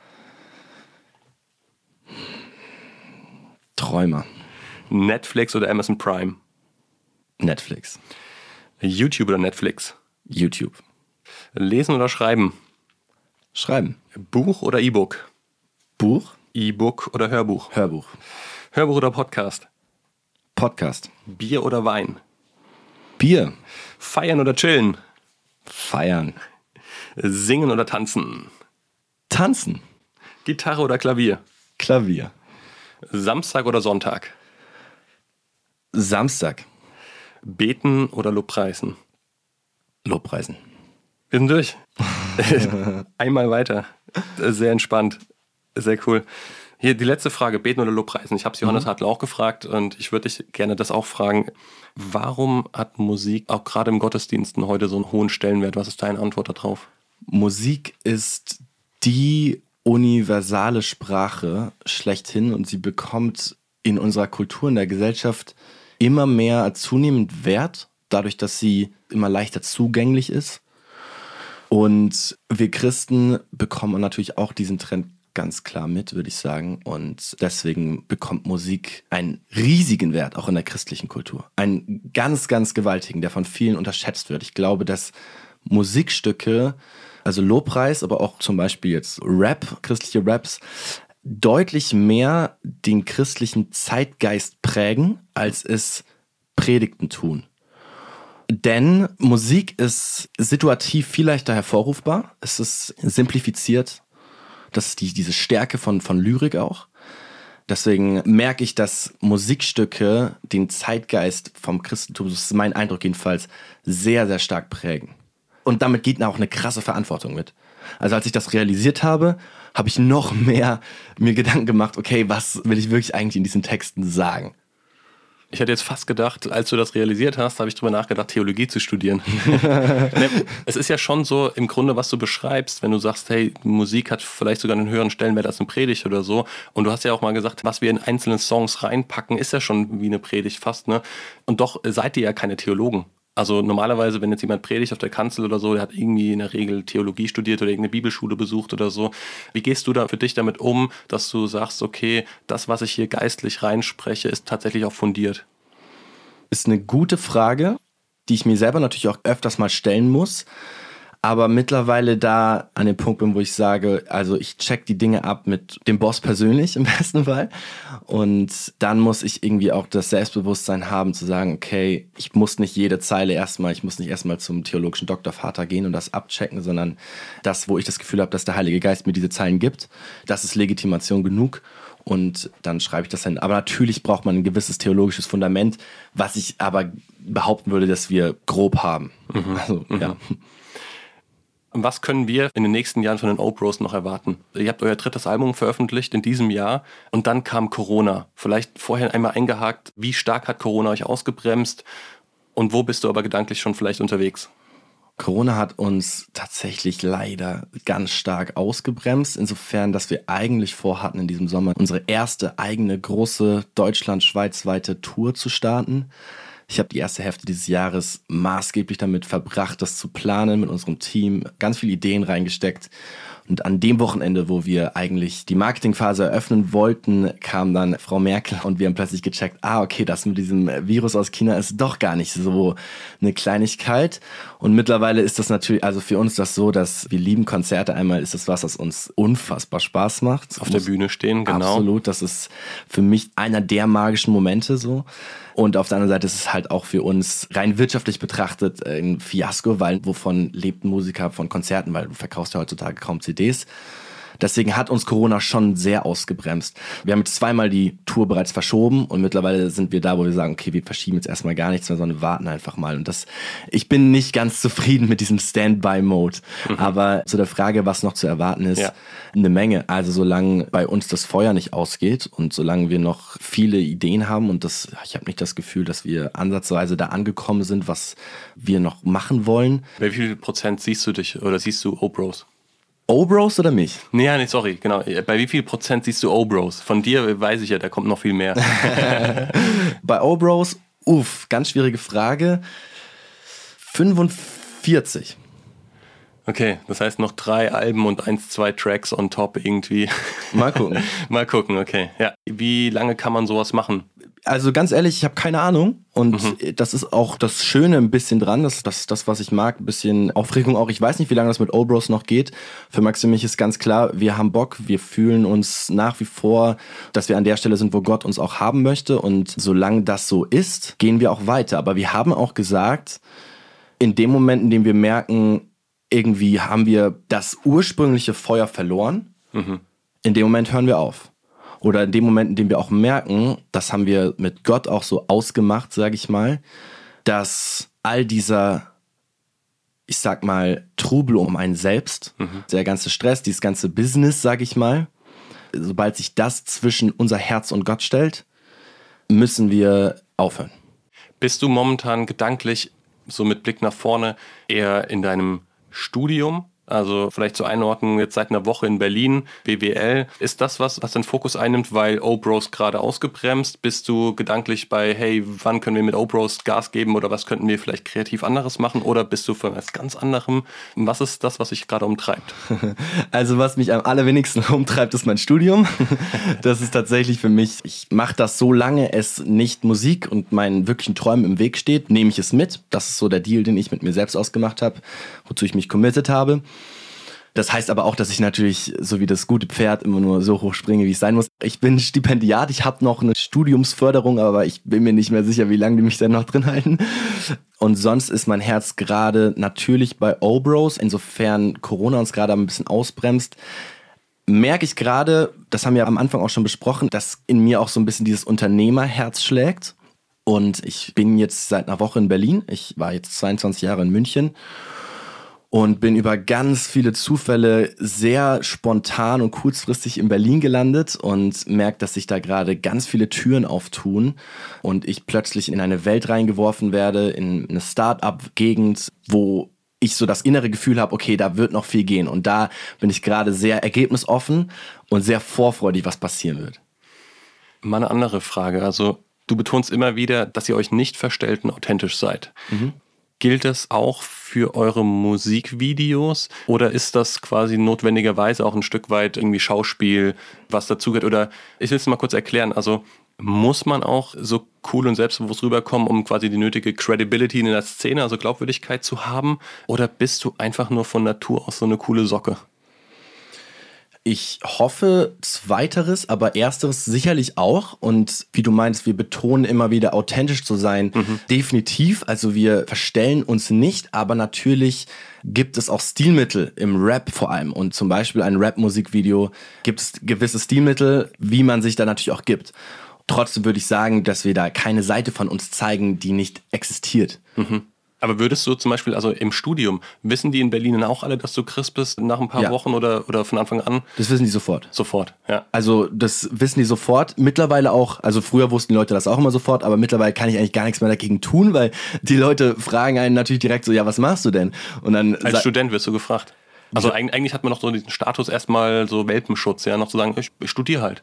Träumer. Netflix oder Amazon Prime? Netflix. YouTube oder Netflix? YouTube. Lesen oder schreiben? Schreiben. Buch oder E-Book? Buch. E-Book oder Hörbuch? Hörbuch. Hörbuch oder Podcast? Podcast. Bier oder Wein? Bier. Feiern oder chillen? Feiern. Singen oder tanzen? Tanzen. Gitarre oder Klavier? Klavier. Samstag oder Sonntag? Samstag. Beten oder Lobpreisen? Lobpreisen. Wir sind durch. Einmal weiter. Sehr entspannt. Sehr cool. Hier die letzte Frage, Beten oder Lobpreisen. Ich habe es Johannes mhm. Hartl auch gefragt und ich würde dich gerne das auch fragen. Warum hat Musik auch gerade im Gottesdiensten heute so einen hohen Stellenwert? Was ist deine Antwort darauf? Musik ist die universale Sprache schlechthin und sie bekommt in unserer Kultur, in der Gesellschaft immer mehr zunehmend Wert, dadurch, dass sie immer leichter zugänglich ist. Und wir Christen bekommen natürlich auch diesen Trend ganz klar mit, würde ich sagen. Und deswegen bekommt Musik einen riesigen Wert, auch in der christlichen Kultur. Einen ganz, ganz gewaltigen, der von vielen unterschätzt wird. Ich glaube, dass Musikstücke, also Lobpreis, aber auch zum Beispiel jetzt Rap, christliche Raps, deutlich mehr den christlichen Zeitgeist prägen, als es Predigten tun. Denn Musik ist situativ viel leichter hervorrufbar. Es ist simplifiziert. Das ist die, diese Stärke von, von Lyrik auch. Deswegen merke ich, dass Musikstücke den Zeitgeist vom Christentum, das ist mein Eindruck jedenfalls, sehr, sehr stark prägen. Und damit geht auch eine krasse Verantwortung mit. Also als ich das realisiert habe, habe ich noch mehr mir Gedanken gemacht, okay, was will ich wirklich eigentlich in diesen Texten sagen? Ich hätte jetzt fast gedacht, als du das realisiert hast, habe ich drüber nachgedacht, Theologie zu studieren. Es ist ja schon so im Grunde, was du beschreibst, wenn du sagst, hey, Musik hat vielleicht sogar einen höheren Stellenwert als eine Predigt oder so. Und du hast ja auch mal gesagt, was wir in einzelne Songs reinpacken, ist ja schon wie eine Predigt fast, ne? Und doch seid ihr ja keine Theologen. Also normalerweise, wenn jetzt jemand predigt auf der Kanzel oder so, der hat irgendwie in der Regel Theologie studiert oder irgendeine Bibelschule besucht oder so. Wie gehst du da für dich damit um, dass du sagst, okay, das, was ich hier geistlich reinspreche, ist tatsächlich auch fundiert? Ist eine gute Frage, die ich mir selber natürlich auch öfters mal stellen muss, aber mittlerweile da an dem Punkt bin, wo ich sage, also ich check die Dinge ab mit dem Boss persönlich im besten Fall, und dann muss ich irgendwie auch das Selbstbewusstsein haben zu sagen, okay, ich muss nicht jede Zeile erstmal, ich muss nicht erstmal zum theologischen Doktorvater gehen und das abchecken, sondern das, wo ich das Gefühl habe, dass der Heilige Geist mir diese Zeilen gibt, das ist Legitimation genug. Und dann schreibe ich das hin. Aber natürlich braucht man ein gewisses theologisches Fundament, was ich aber behaupten würde, dass wir grob haben. Mhm. Also, mhm. ja. Was können wir in den nächsten Jahren von den O-Bros noch erwarten? Ihr habt euer drittes Album veröffentlicht in diesem Jahr und dann kam Corona. Vielleicht vorher einmal eingehakt, wie stark hat Corona euch ausgebremst und wo bist du aber gedanklich schon vielleicht unterwegs? Corona hat uns tatsächlich leider ganz stark ausgebremst, insofern, dass wir eigentlich vorhatten, in diesem Sommer unsere erste eigene große deutschland-schweizweite Tour zu starten. Ich habe die erste Hälfte dieses Jahres maßgeblich damit verbracht, das zu planen, mit unserem Team, ganz viele Ideen reingesteckt. Und an dem Wochenende, wo wir eigentlich die Marketingphase eröffnen wollten, kam dann Frau Merkel und wir haben plötzlich gecheckt, ah, okay, das mit diesem Virus aus China ist doch gar nicht so eine Kleinigkeit. Und mittlerweile ist das natürlich, also für uns das so, dass wir lieben Konzerte. Einmal ist das was, was uns unfassbar Spaß macht. Auf der Bühne stehen, genau. Absolut, das ist für mich einer der magischen Momente so. Und auf der anderen Seite ist es halt auch für uns rein wirtschaftlich betrachtet ein Fiasko, weil wovon lebt ein Musiker? Von Konzerten, weil du verkaufst ja heutzutage kaum C Ds. Deswegen hat uns Corona schon sehr ausgebremst. Wir haben jetzt zweimal die Tour bereits verschoben und mittlerweile sind wir da, wo wir sagen, okay, wir verschieben jetzt erstmal gar nichts mehr, sondern warten einfach mal. Und das, ich bin nicht ganz zufrieden mit diesem Standby-Mode. Mhm. Aber zu der Frage, was noch zu erwarten ist, ja. eine Menge. Also solange bei uns das Feuer nicht ausgeht und solange wir noch viele Ideen haben und das, ich habe nicht das Gefühl, dass wir ansatzweise da angekommen sind, was wir noch machen wollen. Bei wie viel Prozent siehst du dich oder siehst du O-Bros? O-Bros oder mich? Nee, ja, nee, sorry, genau. Bei wie viel Prozent siehst du O-Bros? Von dir weiß ich ja, da kommt noch viel mehr. Bei O-Bros, uff, ganz schwierige Frage. fünfundvierzig. Okay, das heißt noch drei Alben und eins, zwei Tracks on top irgendwie. Mal gucken. Mal gucken, okay. Ja. Wie lange kann man sowas machen? Also ganz ehrlich, ich habe keine Ahnung und Mhm. das ist auch das Schöne ein bisschen dran, das ist das, das, was ich mag, ein bisschen Aufregung auch. Ich weiß nicht, wie lange das mit O-Bros noch geht. Für Max und mich ist ganz klar, wir haben Bock, wir fühlen uns nach wie vor, dass wir an der Stelle sind, wo Gott uns auch haben möchte, und solange das so ist, gehen wir auch weiter. Aber wir haben auch gesagt, in dem Moment, in dem wir merken, irgendwie haben wir das ursprüngliche Feuer verloren, Mhm. in dem Moment hören wir auf. Oder in dem Moment, in dem wir auch merken, das haben wir mit Gott auch so ausgemacht, sage ich mal, dass all dieser, ich sag mal, Trubel um einen selbst, Mhm. der ganze Stress, dieses ganze Business, sage ich mal, sobald sich das zwischen unser Herz und Gott stellt, müssen wir aufhören. Bist du momentan gedanklich, so mit Blick nach vorne, eher in deinem Studium? Also vielleicht zur Einordnung, jetzt seit einer Woche in Berlin, B W L. Ist das was, was den Fokus einnimmt, weil O-Bros gerade ausgebremst? Bist du gedanklich bei, hey, wann können wir mit O-Bros Gas geben oder was könnten wir vielleicht kreativ anderes machen? Oder bist du für was ganz anderem? Was ist das, was dich gerade umtreibt? Also was mich am allerwenigsten umtreibt, ist mein Studium. Das ist tatsächlich für mich, ich mache das, solange es nicht Musik und meinen wirklichen Träumen im Weg steht, nehme ich es mit. Das ist so der Deal, den ich mit mir selbst ausgemacht habe, wozu ich mich committed habe. Das heißt aber auch, dass ich natürlich, so wie das gute Pferd, immer nur so hoch springe, wie es sein muss. Ich bin Stipendiat, ich habe noch eine Studiumsförderung, aber ich bin mir nicht mehr sicher, wie lange die mich dann noch drin halten. Und sonst ist mein Herz gerade natürlich bei O-Bros, insofern Corona uns gerade ein bisschen ausbremst. Merke ich gerade, das haben wir am Anfang auch schon besprochen, dass in mir auch so ein bisschen dieses Unternehmerherz schlägt. Und ich bin jetzt seit einer Woche in Berlin. Ich war jetzt zweiundzwanzig Jahre in München. und bin über ganz viele Zufälle sehr spontan und kurzfristig in Berlin gelandet und merke, dass sich da gerade ganz viele Türen auftun und ich plötzlich in eine Welt reingeworfen werde, in eine Start-up-Gegend, wo ich so das innere Gefühl habe, okay, da wird noch viel gehen. Und da bin ich gerade sehr ergebnisoffen und sehr vorfreudig, was passieren wird. Mal eine andere Frage. Also du betonst immer wieder, dass ihr euch nicht verstellt und authentisch seid. Mhm. Gilt das auch für eure Musikvideos oder ist das quasi notwendigerweise auch ein Stück weit irgendwie Schauspiel, was dazugehört? Oder ich will es mal kurz erklären, also muss man auch so cool und selbstbewusst rüberkommen, um quasi die nötige Credibility in der Szene, also Glaubwürdigkeit zu haben? Oder bist du einfach nur von Natur aus so eine coole Socke? Ich hoffe zweiteres, aber ersteres sicherlich auch. Und wie du meinst, wir betonen immer wieder, authentisch zu sein. Mhm. Definitiv. Also wir verstellen uns nicht, aber natürlich gibt es auch Stilmittel im Rap vor allem. Und zum Beispiel ein Rap-Musikvideo gibt es gewisse Stilmittel, wie man sich da natürlich auch gibt. Trotzdem würde ich sagen, dass wir da keine Seite von uns zeigen, die nicht existiert. Mhm. Aber würdest du zum Beispiel, also im Studium, wissen die in Berlin auch alle, dass du Christ bist nach ein paar ja. Wochen oder, oder von Anfang an? Das wissen die sofort. Sofort, ja. Also das wissen die sofort. Mittlerweile auch, also früher wussten die Leute das auch immer sofort, aber mittlerweile kann ich eigentlich gar nichts mehr dagegen tun, weil die Leute fragen einen natürlich direkt so, ja, was machst du denn? Und dann als sa- Student wirst du gefragt. Also ja. eigentlich hat man noch so diesen Status erstmal so Welpenschutz, ja, noch zu sagen, ich, ich studiere halt.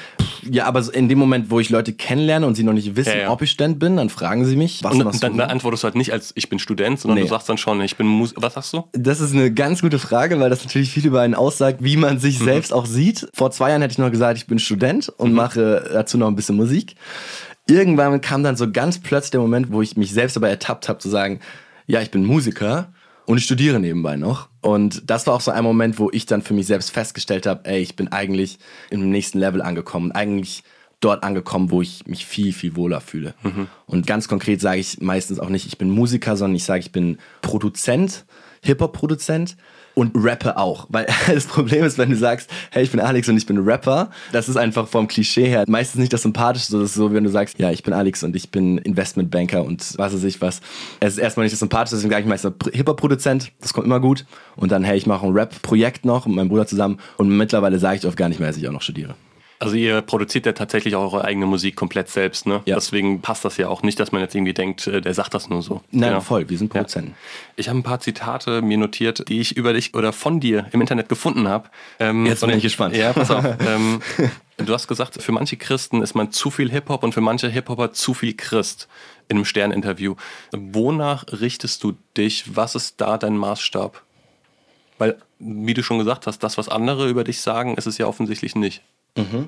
Ja, aber in dem Moment, wo ich Leute kennenlerne und sie noch nicht wissen, ja, ja. ob ich Student bin, dann fragen sie mich, was und, machst und dann, du? dann antwortest du halt nicht als ich bin Student, sondern nee. du sagst dann schon, ich bin Musiker. Was sagst du? Das ist eine ganz gute Frage, weil das natürlich viel über einen aussagt, wie man sich mhm. selbst auch sieht. Vor zwei Jahren hätte ich noch gesagt, ich bin Student und mhm. mache dazu noch ein bisschen Musik. Irgendwann kam dann so ganz plötzlich der Moment, wo ich mich selbst dabei ertappt habe, zu sagen, ja, ich bin Musiker. Und ich studiere nebenbei noch. Und das war auch so ein Moment, wo ich dann für mich selbst festgestellt habe, ey, ich bin eigentlich im nächsten Level angekommen. Eigentlich dort angekommen, wo ich mich viel, viel wohler fühle. Mhm. Und ganz konkret sage ich meistens auch nicht, ich bin Musiker, sondern ich sage, ich bin Produzent, Hip-Hop-Produzent und rappe auch. Weil das Problem ist, wenn du sagst, hey, ich bin Alex und ich bin Rapper, das ist einfach vom Klischee her meistens nicht das Sympathischste. Das ist so, wenn du sagst, ja, ich bin Alex und ich bin Investmentbanker und was weiß ich was. Es ist erstmal nicht das Sympathischste, deswegen sage ich meistens Hip-Hop-Produzent, das kommt immer gut. Und dann, hey, ich mache ein Rap-Projekt noch mit meinem Bruder zusammen und mittlerweile sage ich oft gar nicht mehr, dass ich auch noch studiere. Also ihr produziert ja tatsächlich auch eure eigene Musik komplett selbst, ne? Ja. Deswegen passt das ja auch nicht, dass man jetzt irgendwie denkt, der sagt das nur so. Nein, genau. Voll, wir sind Produzenten. Ja. Ich habe ein paar Zitate mir notiert, die ich über dich oder von dir im Internet gefunden habe. Ähm, jetzt bin ich gespannt. Ja, pass auf. ähm, du hast gesagt, für manche Christen ist man zu viel Hip-Hop und für manche Hip-Hopper zu viel Christ in einem Stern-Interview. Wonach richtest du dich? Was ist da dein Maßstab? Weil, wie du schon gesagt hast, das, was andere über dich sagen, ist es ja offensichtlich nicht. Mhm.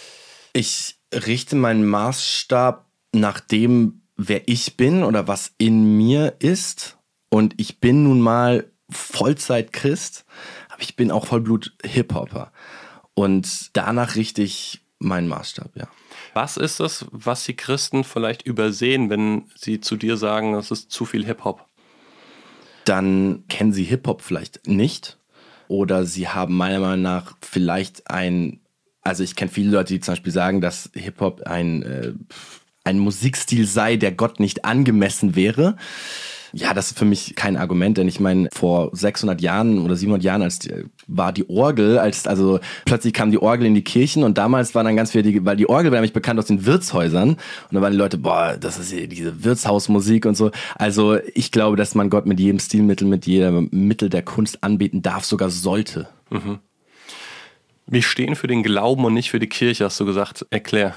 Ich richte meinen Maßstab nach dem, wer ich bin oder was in mir ist. Und ich bin nun mal Vollzeit-Christ, aber ich bin auch Vollblut-Hip-Hopper. Und danach richte ich meinen Maßstab, ja. Was ist es, was die Christen vielleicht übersehen, wenn sie zu dir sagen, das ist zu viel Hip-Hop? Dann kennen sie Hip-Hop vielleicht nicht. Oder sie haben meiner Meinung nach vielleicht ein... Also ich kenne viele Leute, die zum Beispiel sagen, dass Hip-Hop ein, äh, ein Musikstil sei, der Gott nicht angemessen wäre. Ja, das ist für mich kein Argument, denn ich meine, vor sechshundert Jahren oder siebenhundert Jahren als die, war die Orgel, als also plötzlich kam die Orgel in die Kirchen und damals war dann ganz viel, die, weil die Orgel war nämlich bekannt aus den Wirtshäusern und da waren die Leute, boah, das ist diese Wirtshausmusik und so. Also ich glaube, dass man Gott mit jedem Stilmittel, mit jedem Mittel der Kunst anbeten darf, sogar sollte. Mhm. Wir stehen für den Glauben und nicht für die Kirche, hast du gesagt. Erklär.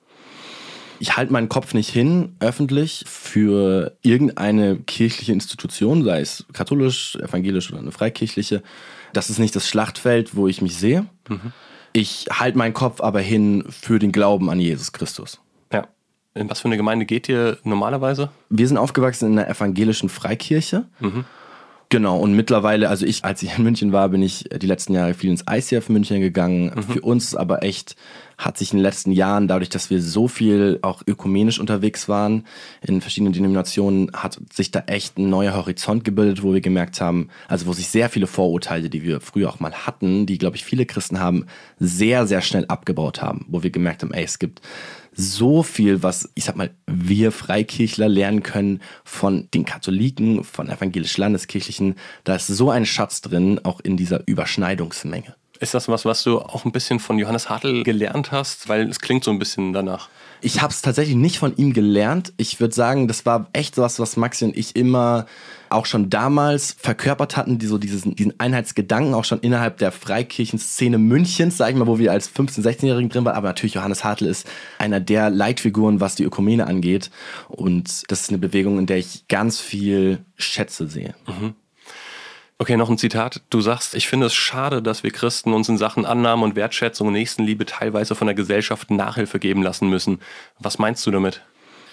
Ich halte meinen Kopf nicht hin, öffentlich, für irgendeine kirchliche Institution, sei es katholisch, evangelisch oder eine freikirchliche. Das ist nicht das Schlachtfeld, wo ich mich sehe. Mhm. Ich halte meinen Kopf aber hin für den Glauben an Jesus Christus. Ja. In was für eine Gemeinde geht ihr normalerweise? Wir sind aufgewachsen in einer evangelischen Freikirche. Mhm. Genau, und mittlerweile, also ich, als ich in München war, bin ich die letzten Jahre viel ins I C F München gegangen. Mhm. Für uns aber echt hat sich in den letzten Jahren, dadurch, dass wir so viel auch ökumenisch unterwegs waren, in verschiedenen Denominationen, hat sich da echt ein neuer Horizont gebildet, wo wir gemerkt haben, also wo sich sehr viele Vorurteile, die wir früher auch mal hatten, die, glaube ich, viele Christen haben, sehr, sehr schnell abgebaut haben. Wo wir gemerkt haben, ey, es gibt so viel, was, ich sag mal, wir Freikirchler lernen können von den Katholiken, von evangelisch-landeskirchlichen. Da ist so ein Schatz drin, auch in dieser Überschneidungsmenge. Ist das was, was du auch ein bisschen von Johannes Hartl gelernt hast? Weil es klingt so ein bisschen danach. Ich habe es tatsächlich nicht von ihm gelernt. Ich würde sagen, das war echt was, was Maxi und ich immer auch schon damals verkörpert hatten, die so diesen, diesen Einheitsgedanken, auch schon innerhalb der Freikirchenszene Münchens, sag ich mal, wo wir als fünfzehn-, sechzehnjährigen drin waren. Aber natürlich Johannes Hartl ist einer der Leitfiguren, was die Ökumene angeht. Und das ist eine Bewegung, in der ich ganz viel Schätze sehe. Mhm. Okay, noch ein Zitat. Du sagst, ich finde es schade, dass wir Christen uns in Sachen Annahme und Wertschätzung und Nächstenliebe teilweise von der Gesellschaft Nachhilfe geben lassen müssen. Was meinst du damit?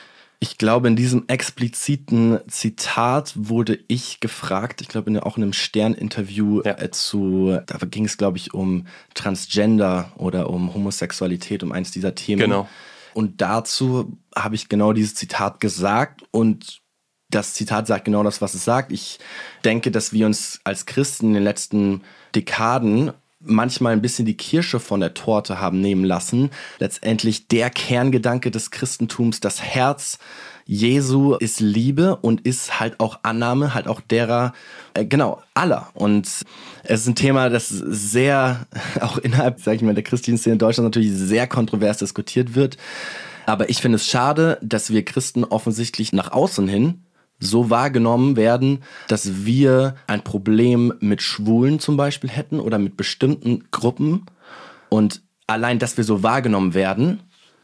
Ich glaube, in diesem expliziten Zitat wurde ich gefragt, ich glaube in, auch in einem Stern-Interview ja. äh, zu, da ging es, glaube ich, um Transgender oder um Homosexualität, um eins dieser Themen. Genau. Und dazu habe ich genau dieses Zitat gesagt und das Zitat sagt genau das, was es sagt. Ich denke, dass wir uns als Christen in den letzten Dekaden manchmal ein bisschen die Kirsche von der Torte haben nehmen lassen. Letztendlich der Kerngedanke des Christentums, das Herz Jesu ist Liebe und ist halt auch Annahme, halt auch derer, äh, genau, aller. Und es ist ein Thema, das sehr, auch innerhalb, sag ich mal, der christlichen Szene in Deutschland natürlich sehr kontrovers diskutiert wird. Aber ich finde es schade, dass wir Christen offensichtlich nach außen hin so wahrgenommen werden, dass wir ein Problem mit Schwulen zum Beispiel hätten oder mit bestimmten Gruppen. Und allein, dass wir so wahrgenommen werden,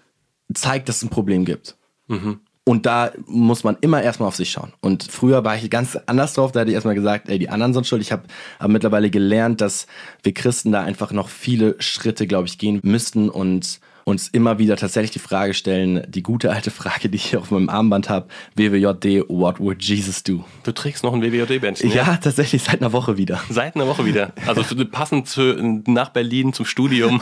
zeigt, dass es ein Problem gibt. Mhm. Und da muss man immer erstmal auf sich schauen. Und früher war ich ganz anders drauf, da hätte ich erstmal gesagt, ey, die anderen sind schuld. Ich habe aber mittlerweile gelernt, dass wir Christen da einfach noch viele Schritte, glaube ich, gehen müssten und uns immer wieder tatsächlich die Frage stellen, die gute alte Frage, die ich hier auf meinem Armband habe, W W J D, what would Jesus do? Du trägst noch ein W W J D-Bändchen, ja? Ja, tatsächlich seit einer Woche wieder. Seit einer Woche wieder? Also passend zu, nach Berlin zum Studium.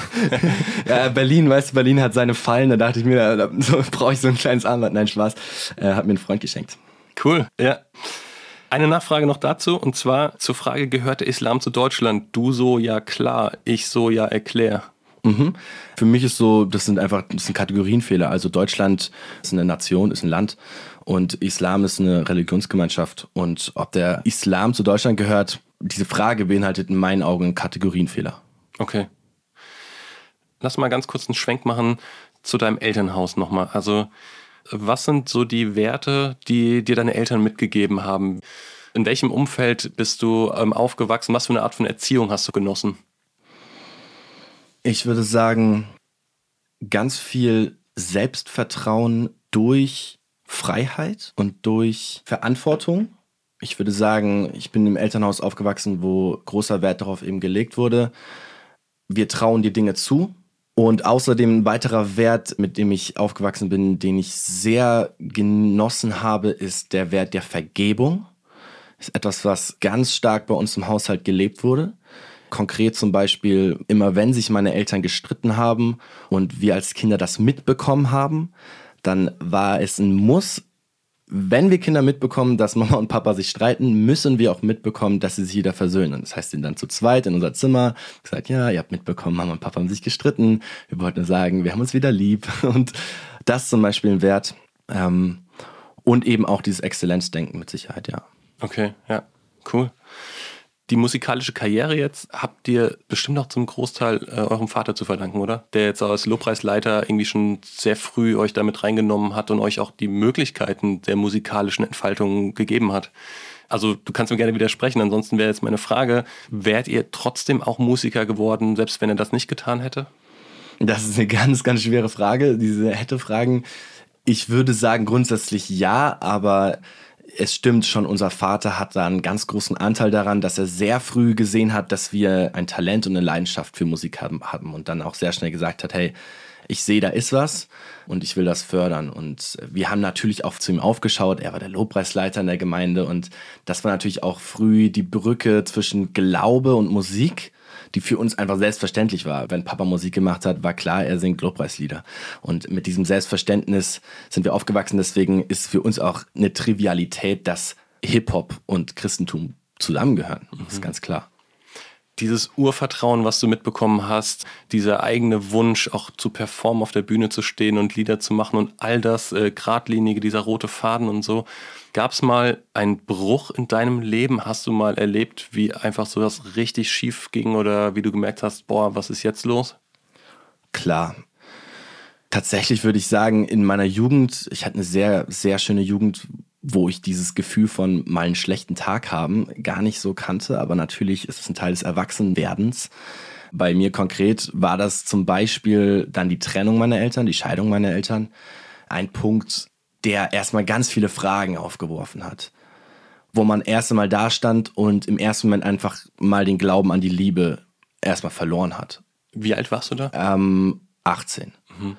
Ja, Berlin, weißt du, Berlin hat seine Fallen, da dachte ich mir, da, da so, brauche ich so ein kleines Armband. Nein, Spaß. Äh, hat mir ein Freund geschenkt. Cool, ja. Eine Nachfrage noch dazu, und zwar zur Frage, gehört der Islam zu Deutschland? Du so, ja klar, ich so, ja erklär. Mhm. Für mich ist so, das sind einfach, das sind Kategorienfehler. Also Deutschland ist eine Nation, ist ein Land und Islam ist eine Religionsgemeinschaft. Und ob der Islam zu Deutschland gehört, diese Frage beinhaltet in meinen Augen einen Kategorienfehler. Okay. Lass mal ganz kurz einen Schwenk machen zu deinem Elternhaus nochmal. Also was sind so die Werte, die dir deine Eltern mitgegeben haben? In welchem Umfeld bist du ähm, aufgewachsen? Was für eine Art von Erziehung hast du genossen? Ich würde sagen, ganz viel Selbstvertrauen durch Freiheit und durch Verantwortung. Ich würde sagen, ich bin im Elternhaus aufgewachsen, wo großer Wert darauf eben gelegt wurde. Wir trauen die Dinge zu. Und außerdem ein weiterer Wert, mit dem ich aufgewachsen bin, den ich sehr genossen habe, ist der Wert der Vergebung. Das ist etwas, was ganz stark bei uns im Haushalt gelebt wurde. Konkret zum Beispiel, immer wenn sich meine Eltern gestritten haben und wir als Kinder das mitbekommen haben, dann war es ein Muss. Wenn wir Kinder mitbekommen, dass Mama und Papa sich streiten, müssen wir auch mitbekommen, dass sie sich wieder versöhnen. Das heißt, sie sind dann zu zweit in unser Zimmer, gesagt, ja, ihr habt mitbekommen, Mama und Papa haben sich gestritten. Wir wollten nur sagen, wir haben uns wieder lieb. Und das ist zum Beispiel ein Wert. Und eben auch dieses Exzellenzdenken mit Sicherheit, ja. Okay, ja, cool. Die musikalische Karriere jetzt habt ihr bestimmt auch zum Großteil äh, eurem Vater zu verdanken, oder? Der jetzt als Lobpreisleiter irgendwie schon sehr früh euch damit reingenommen hat und euch auch die Möglichkeiten der musikalischen Entfaltung gegeben hat. Also du kannst mir gerne widersprechen, ansonsten wäre jetzt meine Frage, wärt ihr trotzdem auch Musiker geworden, selbst wenn er das nicht getan hätte? Das ist eine ganz, ganz schwere Frage, diese Hätte-Fragen. Ich würde sagen grundsätzlich ja, aber es stimmt schon, unser Vater hat da einen ganz großen Anteil daran, dass er sehr früh gesehen hat, dass wir ein Talent und eine Leidenschaft für Musik haben und dann auch sehr schnell gesagt hat, hey, ich sehe, da ist was und ich will das fördern. Und wir haben natürlich auch zu ihm aufgeschaut, er war der Lobpreisleiter in der Gemeinde und das war natürlich auch früh die Brücke zwischen Glaube und Musik, die für uns einfach selbstverständlich war. Wenn Papa Musik gemacht hat, war klar, er singt Lobpreislieder. Und mit diesem Selbstverständnis sind wir aufgewachsen. Deswegen ist für uns auch eine Trivialität, dass Hip-Hop und Christentum zusammengehören. Das ist ganz klar. Dieses Urvertrauen, was du mitbekommen hast, dieser eigene Wunsch, auch zu performen, auf der Bühne zu stehen und Lieder zu machen und all das, äh, Gradlinige, dieser rote Faden und so. Gab es mal einen Bruch in deinem Leben? Hast du mal erlebt, wie einfach so was richtig schief ging oder wie du gemerkt hast, boah, was ist jetzt los? Klar. Tatsächlich würde ich sagen, in meiner Jugend, ich hatte eine sehr, sehr schöne Jugend, wo ich dieses Gefühl von mal einen schlechten Tag haben gar nicht so kannte. Aber natürlich ist es ein Teil des Erwachsenwerdens. Bei mir konkret war das zum Beispiel dann die Trennung meiner Eltern, die Scheidung meiner Eltern. Ein Punkt, der erstmal ganz viele Fragen aufgeworfen hat. Wo man erst einmal da stand und im ersten Moment einfach mal den Glauben an die Liebe erstmal verloren hat. Wie alt warst du da? Ähm, achtzehn. Mhm.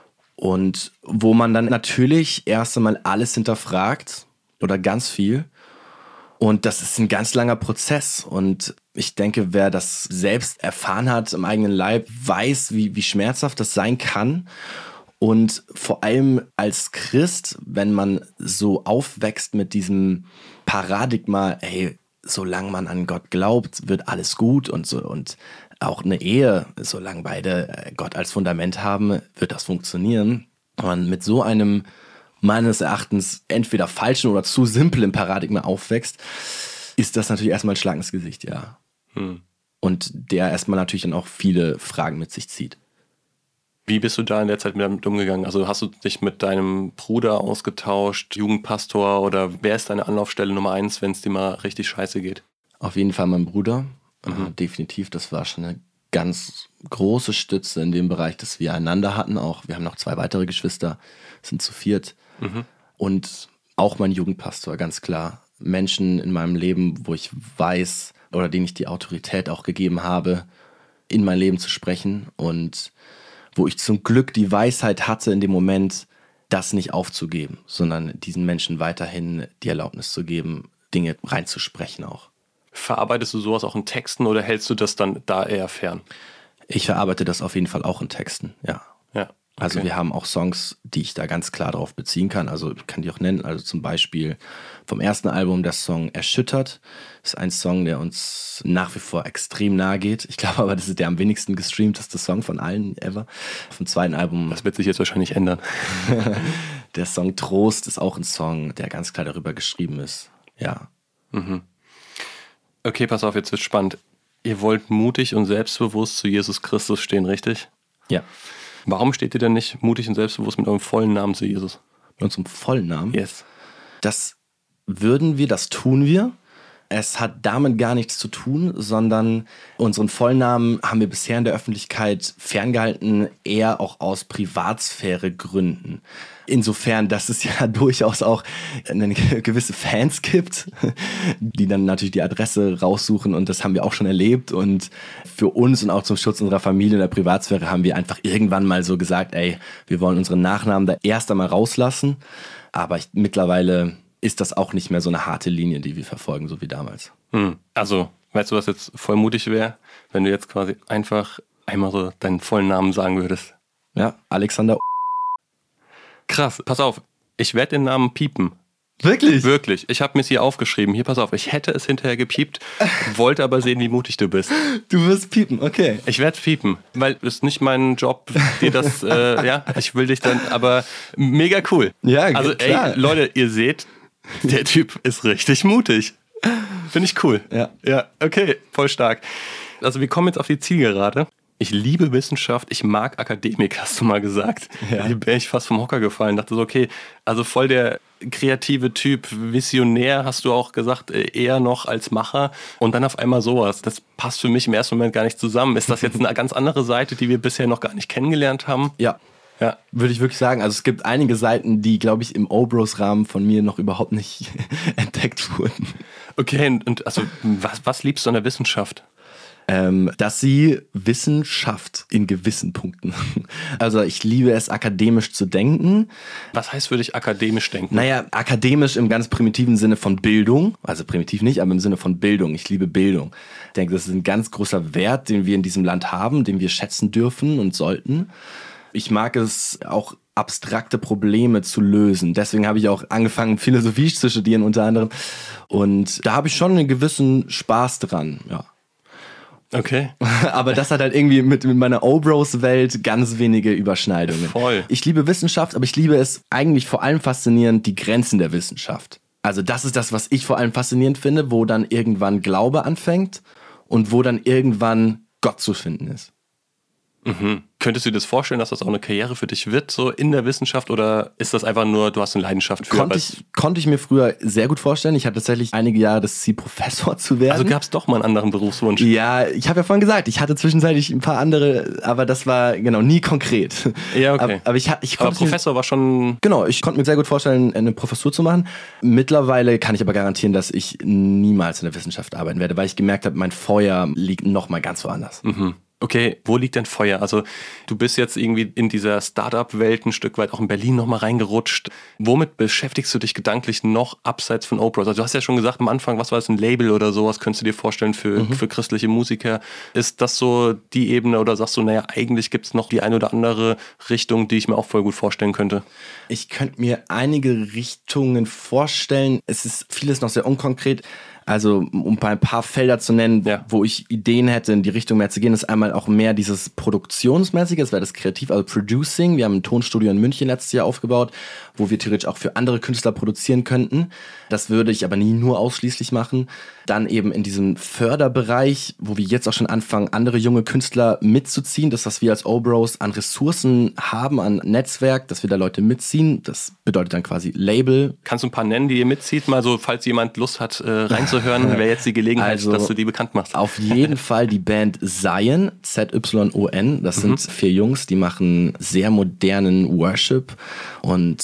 Und wo man dann natürlich erst einmal alles hinterfragt oder ganz viel. Und das ist ein ganz langer Prozess. Und ich denke, wer das selbst erfahren hat im eigenen Leib, weiß, wie, wie schmerzhaft das sein kann. Und vor allem als Christ, wenn man so aufwächst mit diesem Paradigma, hey, solange man an Gott glaubt, wird alles gut und so. Und auch eine Ehe, solange beide Gott als Fundament haben, wird das funktionieren. Und mit so einem meines Erachtens entweder falschen oder zu simplen Paradigma aufwächst, ist das natürlich erstmal ein Schlag ins Gesicht, ja. Hm. Und der erstmal natürlich dann auch viele Fragen mit sich zieht. Wie bist du da in der Zeit damit umgegangen? Also hast du dich mit deinem Bruder ausgetauscht, Jugendpastor, oder wer ist deine Anlaufstelle Nummer eins, wenn es dir mal richtig scheiße geht? Auf jeden Fall mein Bruder. Mhm. Äh, definitiv, das war schon eine ganz große Stütze in dem Bereich, dass wir einander hatten. Auch wir haben noch zwei weitere Geschwister, sind zu viert. Mhm. Und auch mein Jugendpastor, ganz klar. Menschen in meinem Leben, wo ich weiß oder denen ich die Autorität auch gegeben habe, in mein Leben zu sprechen und wo ich zum Glück die Weisheit hatte in dem Moment, das nicht aufzugeben, sondern diesen Menschen weiterhin die Erlaubnis zu geben, Dinge reinzusprechen auch. Verarbeitest du sowas auch in Texten oder hältst du das dann da eher fern? Ich verarbeite das auf jeden Fall auch in Texten, ja. Ja. Okay. Also wir haben auch Songs, die ich da ganz klar drauf beziehen kann. Also ich kann die auch nennen. Also zum Beispiel vom ersten Album der Song Erschüttert. Das ist ein Song, der uns nach wie vor extrem nahe geht. Ich glaube aber, das ist der am wenigsten gestreamteste Song von allen ever. Vom zweiten Album. Das wird sich jetzt wahrscheinlich ändern. Der Song Trost ist auch ein Song, der ganz klar darüber geschrieben ist. Ja. Mhm. Okay, pass auf, jetzt wird's spannend. Ihr wollt mutig und selbstbewusst zu Jesus Christus stehen, richtig? Ja. Warum steht ihr denn nicht mutig und selbstbewusst mit eurem vollen Namen zu Jesus? Mit unserem vollen Namen? Yes. Das würden wir, das tun wir. Es hat damit gar nichts zu tun, sondern unseren Vollnamen haben wir bisher in der Öffentlichkeit ferngehalten, eher auch aus Privatsphäre-Gründen. Insofern, dass es ja durchaus auch eine gewisse Fans gibt, die dann natürlich die Adresse raussuchen, und das haben wir auch schon erlebt. Und für uns und auch zum Schutz unserer Familie und der Privatsphäre haben wir einfach irgendwann mal so gesagt, ey, wir wollen unseren Nachnamen da erst einmal rauslassen. Aber ich, mittlerweile ist das auch nicht mehr so eine harte Linie, die wir verfolgen, so wie damals. Hm. Also, weißt du, was jetzt voll mutig wäre, wenn du jetzt quasi einfach einmal so deinen vollen Namen sagen würdest? Ja, Alexander. Krass, pass auf, ich werde den Namen piepen. Wirklich? Wirklich. Ich habe mir es hier aufgeschrieben. Hier, pass auf, ich hätte es hinterher gepiept, wollte aber sehen, wie mutig du bist. Du wirst piepen, okay. Ich werde piepen, weil es ist nicht mein Job, dir das, äh, ja, ich will dich dann, aber mega cool. Ja, also, klar. ey, Leute, ihr seht, der Typ ist richtig mutig. Finde ich cool. Ja. Ja, okay, voll stark. Also wir kommen jetzt auf die Zielgerade. Ich liebe Wissenschaft, ich mag Akademik, hast du mal gesagt. Ja. Hier bin ich fast vom Hocker gefallen, dachte so, okay, also voll der kreative Typ, Visionär, hast du auch gesagt, eher noch als Macher. Und dann auf einmal sowas. Das passt für mich im ersten Moment gar nicht zusammen. Ist das jetzt eine ganz andere Seite, die wir bisher noch gar nicht kennengelernt haben? Ja. Ja. Würde ich wirklich sagen. Also es gibt einige Seiten, die, glaube ich, im O-Bros-Rahmen von mir noch überhaupt nicht entdeckt wurden. Okay, und also was, was liebst du an der Wissenschaft? ähm, dass sie Wissen schafft in gewissen Punkten. Also ich liebe es, akademisch zu denken. Was heißt für dich akademisch denken? Naja, akademisch im ganz primitiven Sinne von Bildung. Also primitiv nicht, aber im Sinne von Bildung. Ich liebe Bildung. Ich denke, das ist ein ganz großer Wert, den wir in diesem Land haben, den wir schätzen dürfen und sollten. Ich mag es auch, abstrakte Probleme zu lösen. Deswegen habe ich auch angefangen, Philosophie zu studieren unter anderem. Und da habe ich schon einen gewissen Spaß dran, ja. Okay. Aber das hat halt irgendwie mit, mit meiner O-Bros-Welt ganz wenige Überschneidungen. Voll. Ich liebe Wissenschaft, aber ich liebe es eigentlich vor allem faszinierend, die Grenzen der Wissenschaft. Also das ist das, was ich vor allem faszinierend finde, wo dann irgendwann Glaube anfängt und wo dann irgendwann Gott zu finden ist. Mhm. Könntest du dir das vorstellen, dass das auch eine Karriere für dich wird, so in der Wissenschaft, oder ist das einfach nur, du hast eine Leidenschaft für? Konnte ich, konnte ich mir früher sehr gut vorstellen. Ich hatte tatsächlich einige Jahre das Ziel, Professor zu werden. Also gab es doch mal einen anderen Berufswunsch. Ja, ich habe ja vorhin gesagt, ich hatte zwischenzeitlich ein paar andere, aber das war genau nie konkret. Ja, okay. Aber, aber ich, ich konnte aber Professor mir, war schon... Genau, ich konnte mir sehr gut vorstellen, eine Professur zu machen. Mittlerweile kann ich aber garantieren, dass ich niemals in der Wissenschaft arbeiten werde, weil ich gemerkt habe, mein Feuer liegt noch mal ganz woanders. Mhm. Okay, wo liegt denn Feuer? Also du bist jetzt irgendwie in dieser Startup-Welt ein Stück weit auch in Berlin nochmal reingerutscht. Womit beschäftigst du dich gedanklich noch abseits von O-Bros? Also du hast ja schon gesagt am Anfang, was war das, ein Label oder sowas, könntest du dir vorstellen für, mhm. für christliche Musiker. Ist das so die Ebene oder sagst du, naja, eigentlich gibt es noch die eine oder andere Richtung, die ich mir auch voll gut vorstellen könnte? Ich könnte mir einige Richtungen vorstellen. Es ist vieles noch sehr unkonkret. Also um ein paar Felder zu nennen, ja. wo ich Ideen hätte, in die Richtung mehr zu gehen, ist einmal auch mehr dieses Produktionsmäßige, das wäre das Kreativ, also Producing. Wir haben ein Tonstudio in München letztes Jahr aufgebaut, wo wir theoretisch auch für andere Künstler produzieren könnten. Das würde ich aber nie nur ausschließlich machen. Dann eben in diesem Förderbereich, wo wir jetzt auch schon anfangen, andere junge Künstler mitzuziehen. Das, was wir als O-Bros an Ressourcen haben, an Netzwerk, dass wir da Leute mitziehen. Das bedeutet dann quasi Label. Kannst du ein paar nennen, die ihr mitzieht? Mal so, falls jemand Lust hat, äh, reinzuhören, wäre jetzt die Gelegenheit, also, dass du die bekannt machst. Auf jeden Fall die Band Zion, Z Y O N. Das sind mhm. vier Jungs, die machen sehr modernen Worship und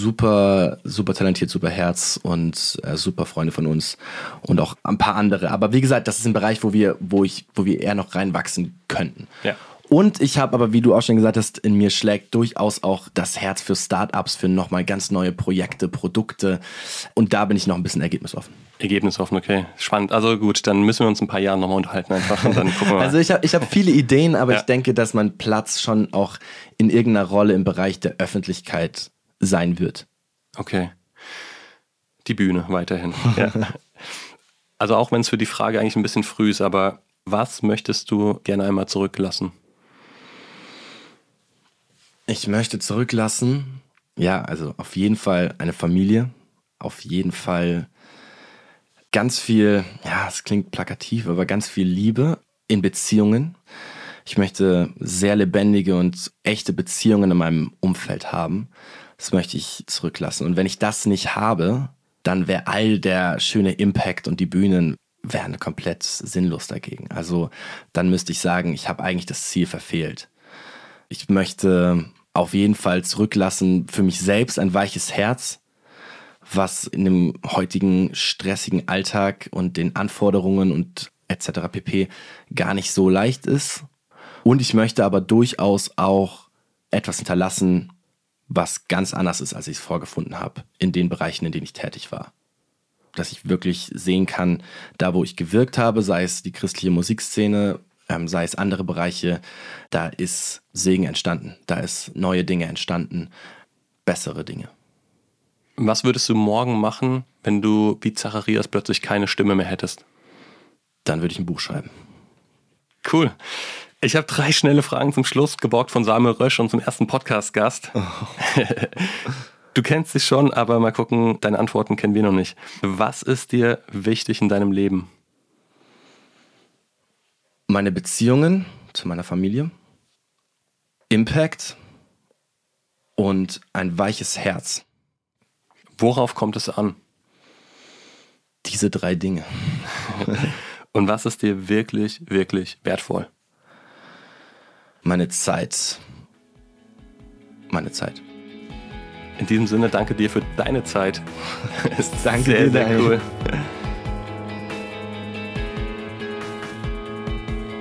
super, super talentiert, super Herz und äh, super Freunde von uns und auch ein paar andere. Aber wie gesagt, das ist ein Bereich, wo wir, wo ich, wo wir eher noch reinwachsen könnten. Ja. Und ich habe aber, wie du auch schon gesagt hast, in mir schlägt durchaus auch das Herz für Startups, für nochmal ganz neue Projekte, Produkte. Und da bin ich noch ein bisschen ergebnisoffen. Ergebnisoffen, okay. Spannend. Also gut, dann müssen wir uns ein paar Jahre nochmal unterhalten einfach und dann gucken wir mal. Also ich habe ich hab viele Ideen, aber ja. ich denke, dass mein Platz schon auch in irgendeiner Rolle im Bereich der Öffentlichkeit sein wird. Okay. Die Bühne weiterhin. Ja. Also auch wenn es für die Frage eigentlich ein bisschen früh ist, aber was möchtest du gerne einmal zurücklassen? Ich möchte zurücklassen, ja, also auf jeden Fall eine Familie, auf jeden Fall ganz viel, ja, es klingt plakativ, aber ganz viel Liebe in Beziehungen. Ich möchte sehr lebendige und echte Beziehungen in meinem Umfeld haben. Das möchte ich zurücklassen. Und wenn ich das nicht habe, dann wäre all der schöne Impact und die Bühnen wären komplett sinnlos dagegen. Also dann müsste ich sagen, ich habe eigentlich das Ziel verfehlt. Ich möchte auf jeden Fall zurücklassen für mich selbst ein weiches Herz, was in dem heutigen stressigen Alltag und den Anforderungen und et cetera pp. Gar nicht so leicht ist. Und ich möchte aber durchaus auch etwas hinterlassen, was ganz anders ist, als ich es vorgefunden habe, in den Bereichen, in denen ich tätig war. Dass ich wirklich sehen kann, da wo ich gewirkt habe, sei es die christliche Musikszene, ähm, sei es andere Bereiche, da ist Segen entstanden, da ist neue Dinge entstanden, bessere Dinge. Was würdest du morgen machen, wenn du wie Zacharias plötzlich keine Stimme mehr hättest? Dann würde ich ein Buch schreiben. Cool. Ich habe drei schnelle Fragen zum Schluss, geborgt von Samuel Rösch, unserem ersten Podcast-Gast. Oh. Du kennst dich schon, aber mal gucken, deine Antworten kennen wir noch nicht. Was ist dir wichtig in deinem Leben? Meine Beziehungen zu meiner Familie, Impact und ein weiches Herz. Worauf kommt es an? Diese drei Dinge. Und was ist dir wirklich, wirklich wertvoll? Meine Zeit. Meine Zeit. In diesem Sinne, danke dir für deine Zeit. Danke sehr, dir, sehr cool.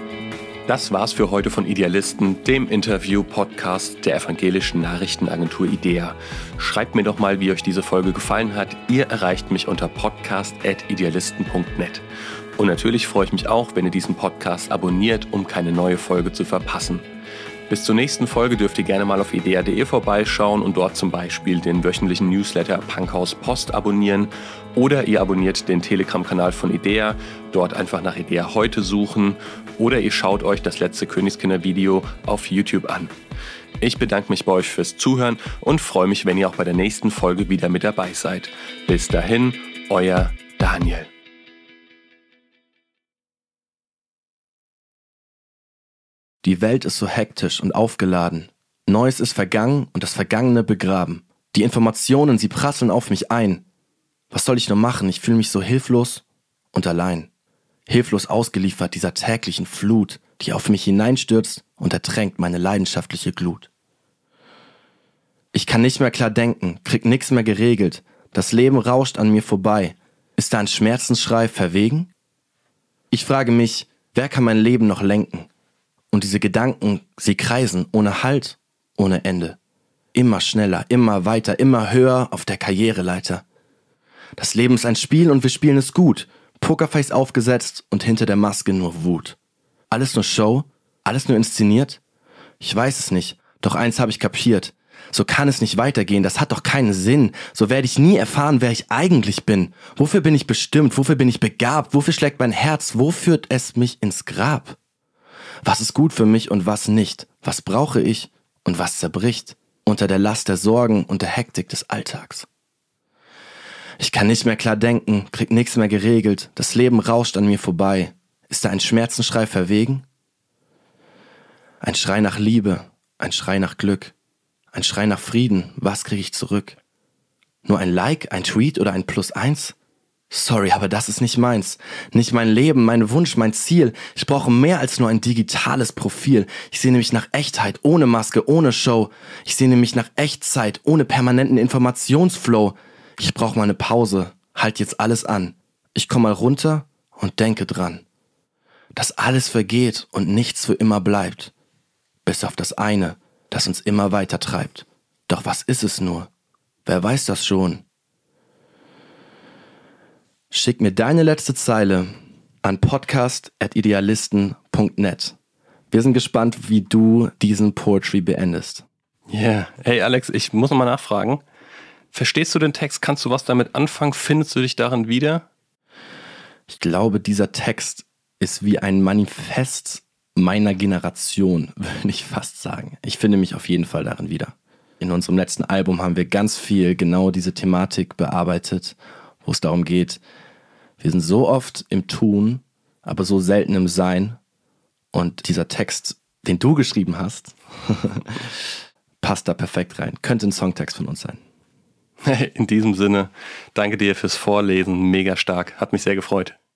Das war's für heute von Idealisten, dem Interview-Podcast der evangelischen Nachrichtenagentur IDEA. Schreibt mir doch mal, wie euch diese Folge gefallen hat. Ihr erreicht mich unter podcast at idealisten punkt net. Und natürlich freue ich mich auch, wenn ihr diesen Podcast abonniert, um keine neue Folge zu verpassen. Bis zur nächsten Folge dürft ihr gerne mal auf idea punkt de vorbeischauen und dort zum Beispiel den wöchentlichen Newsletter Punkhaus Post abonnieren. Oder ihr abonniert den Telegram-Kanal von IDEA, dort einfach nach IDEA heute suchen. Oder ihr schaut euch das letzte Königskinder-Video auf YouTube an. Ich bedanke mich bei euch fürs Zuhören und freue mich, wenn ihr auch bei der nächsten Folge wieder mit dabei seid. Bis dahin, euer Daniel. Die Welt ist so hektisch und aufgeladen. Neues ist vergangen und das Vergangene begraben. Die Informationen, sie prasseln auf mich ein. Was soll ich nur machen? Ich fühle mich so hilflos und allein. Hilflos ausgeliefert dieser täglichen Flut, die auf mich hineinstürzt und ertränkt meine leidenschaftliche Glut. Ich kann nicht mehr klar denken, krieg nix mehr geregelt. Das Leben rauscht an mir vorbei. Ist da ein Schmerzensschrei verwegen? Ich frage mich, wer kann mein Leben noch lenken? Und diese Gedanken, sie kreisen ohne Halt, ohne Ende. Immer schneller, immer weiter, immer höher auf der Karriereleiter. Das Leben ist ein Spiel und wir spielen es gut. Pokerface aufgesetzt und hinter der Maske nur Wut. Alles nur Show? Alles nur inszeniert? Ich weiß es nicht, doch eins habe ich kapiert. So kann es nicht weitergehen, das hat doch keinen Sinn. So werde ich nie erfahren, wer ich eigentlich bin. Wofür bin ich bestimmt? Wofür bin ich begabt? Wofür schlägt mein Herz? Wo führt es mich ins Grab? Was ist gut für mich und was nicht? Was brauche ich und was zerbricht? Unter der Last der Sorgen und der Hektik des Alltags. Ich kann nicht mehr klar denken, krieg nichts mehr geregelt. Das Leben rauscht an mir vorbei. Ist da ein Schmerzensschrei verwegen? Ein Schrei nach Liebe, ein Schrei nach Glück, ein Schrei nach Frieden. Was krieg ich zurück? Nur ein Like, ein Tweet oder ein Plus eins? Sorry, aber das ist nicht meins. Nicht mein Leben, mein Wunsch, mein Ziel. Ich brauche mehr als nur ein digitales Profil. Ich sehne mich nach Echtheit, ohne Maske, ohne Show. Ich sehne mich nach Echtzeit, ohne permanenten Informationsflow. Ich brauche mal eine Pause. Halt jetzt alles an. Ich komme mal runter und denke dran. Dass alles vergeht und nichts für immer bleibt. Bis auf das eine, das uns immer weiter treibt. Doch was ist es nur? Wer weiß das schon? Schick mir deine letzte Zeile an podcast at idealisten punkt net. Wir sind gespannt, wie du diesen Poetry beendest. Ja, yeah. Hey Alex, ich muss noch mal nachfragen. Verstehst du den Text? Kannst du was damit anfangen? Findest du dich darin wieder? Ich glaube, dieser Text ist wie ein Manifest meiner Generation, würde ich fast sagen. Ich finde mich auf jeden Fall darin wieder. In unserem letzten Album haben wir ganz viel genau diese Thematik bearbeitet, wo es darum geht, wir sind so oft im Tun, aber so selten im Sein. Und dieser Text, den du geschrieben hast, passt da perfekt rein. Könnte ein Songtext von uns sein. In diesem Sinne, danke dir fürs Vorlesen, mega stark, hat mich sehr gefreut.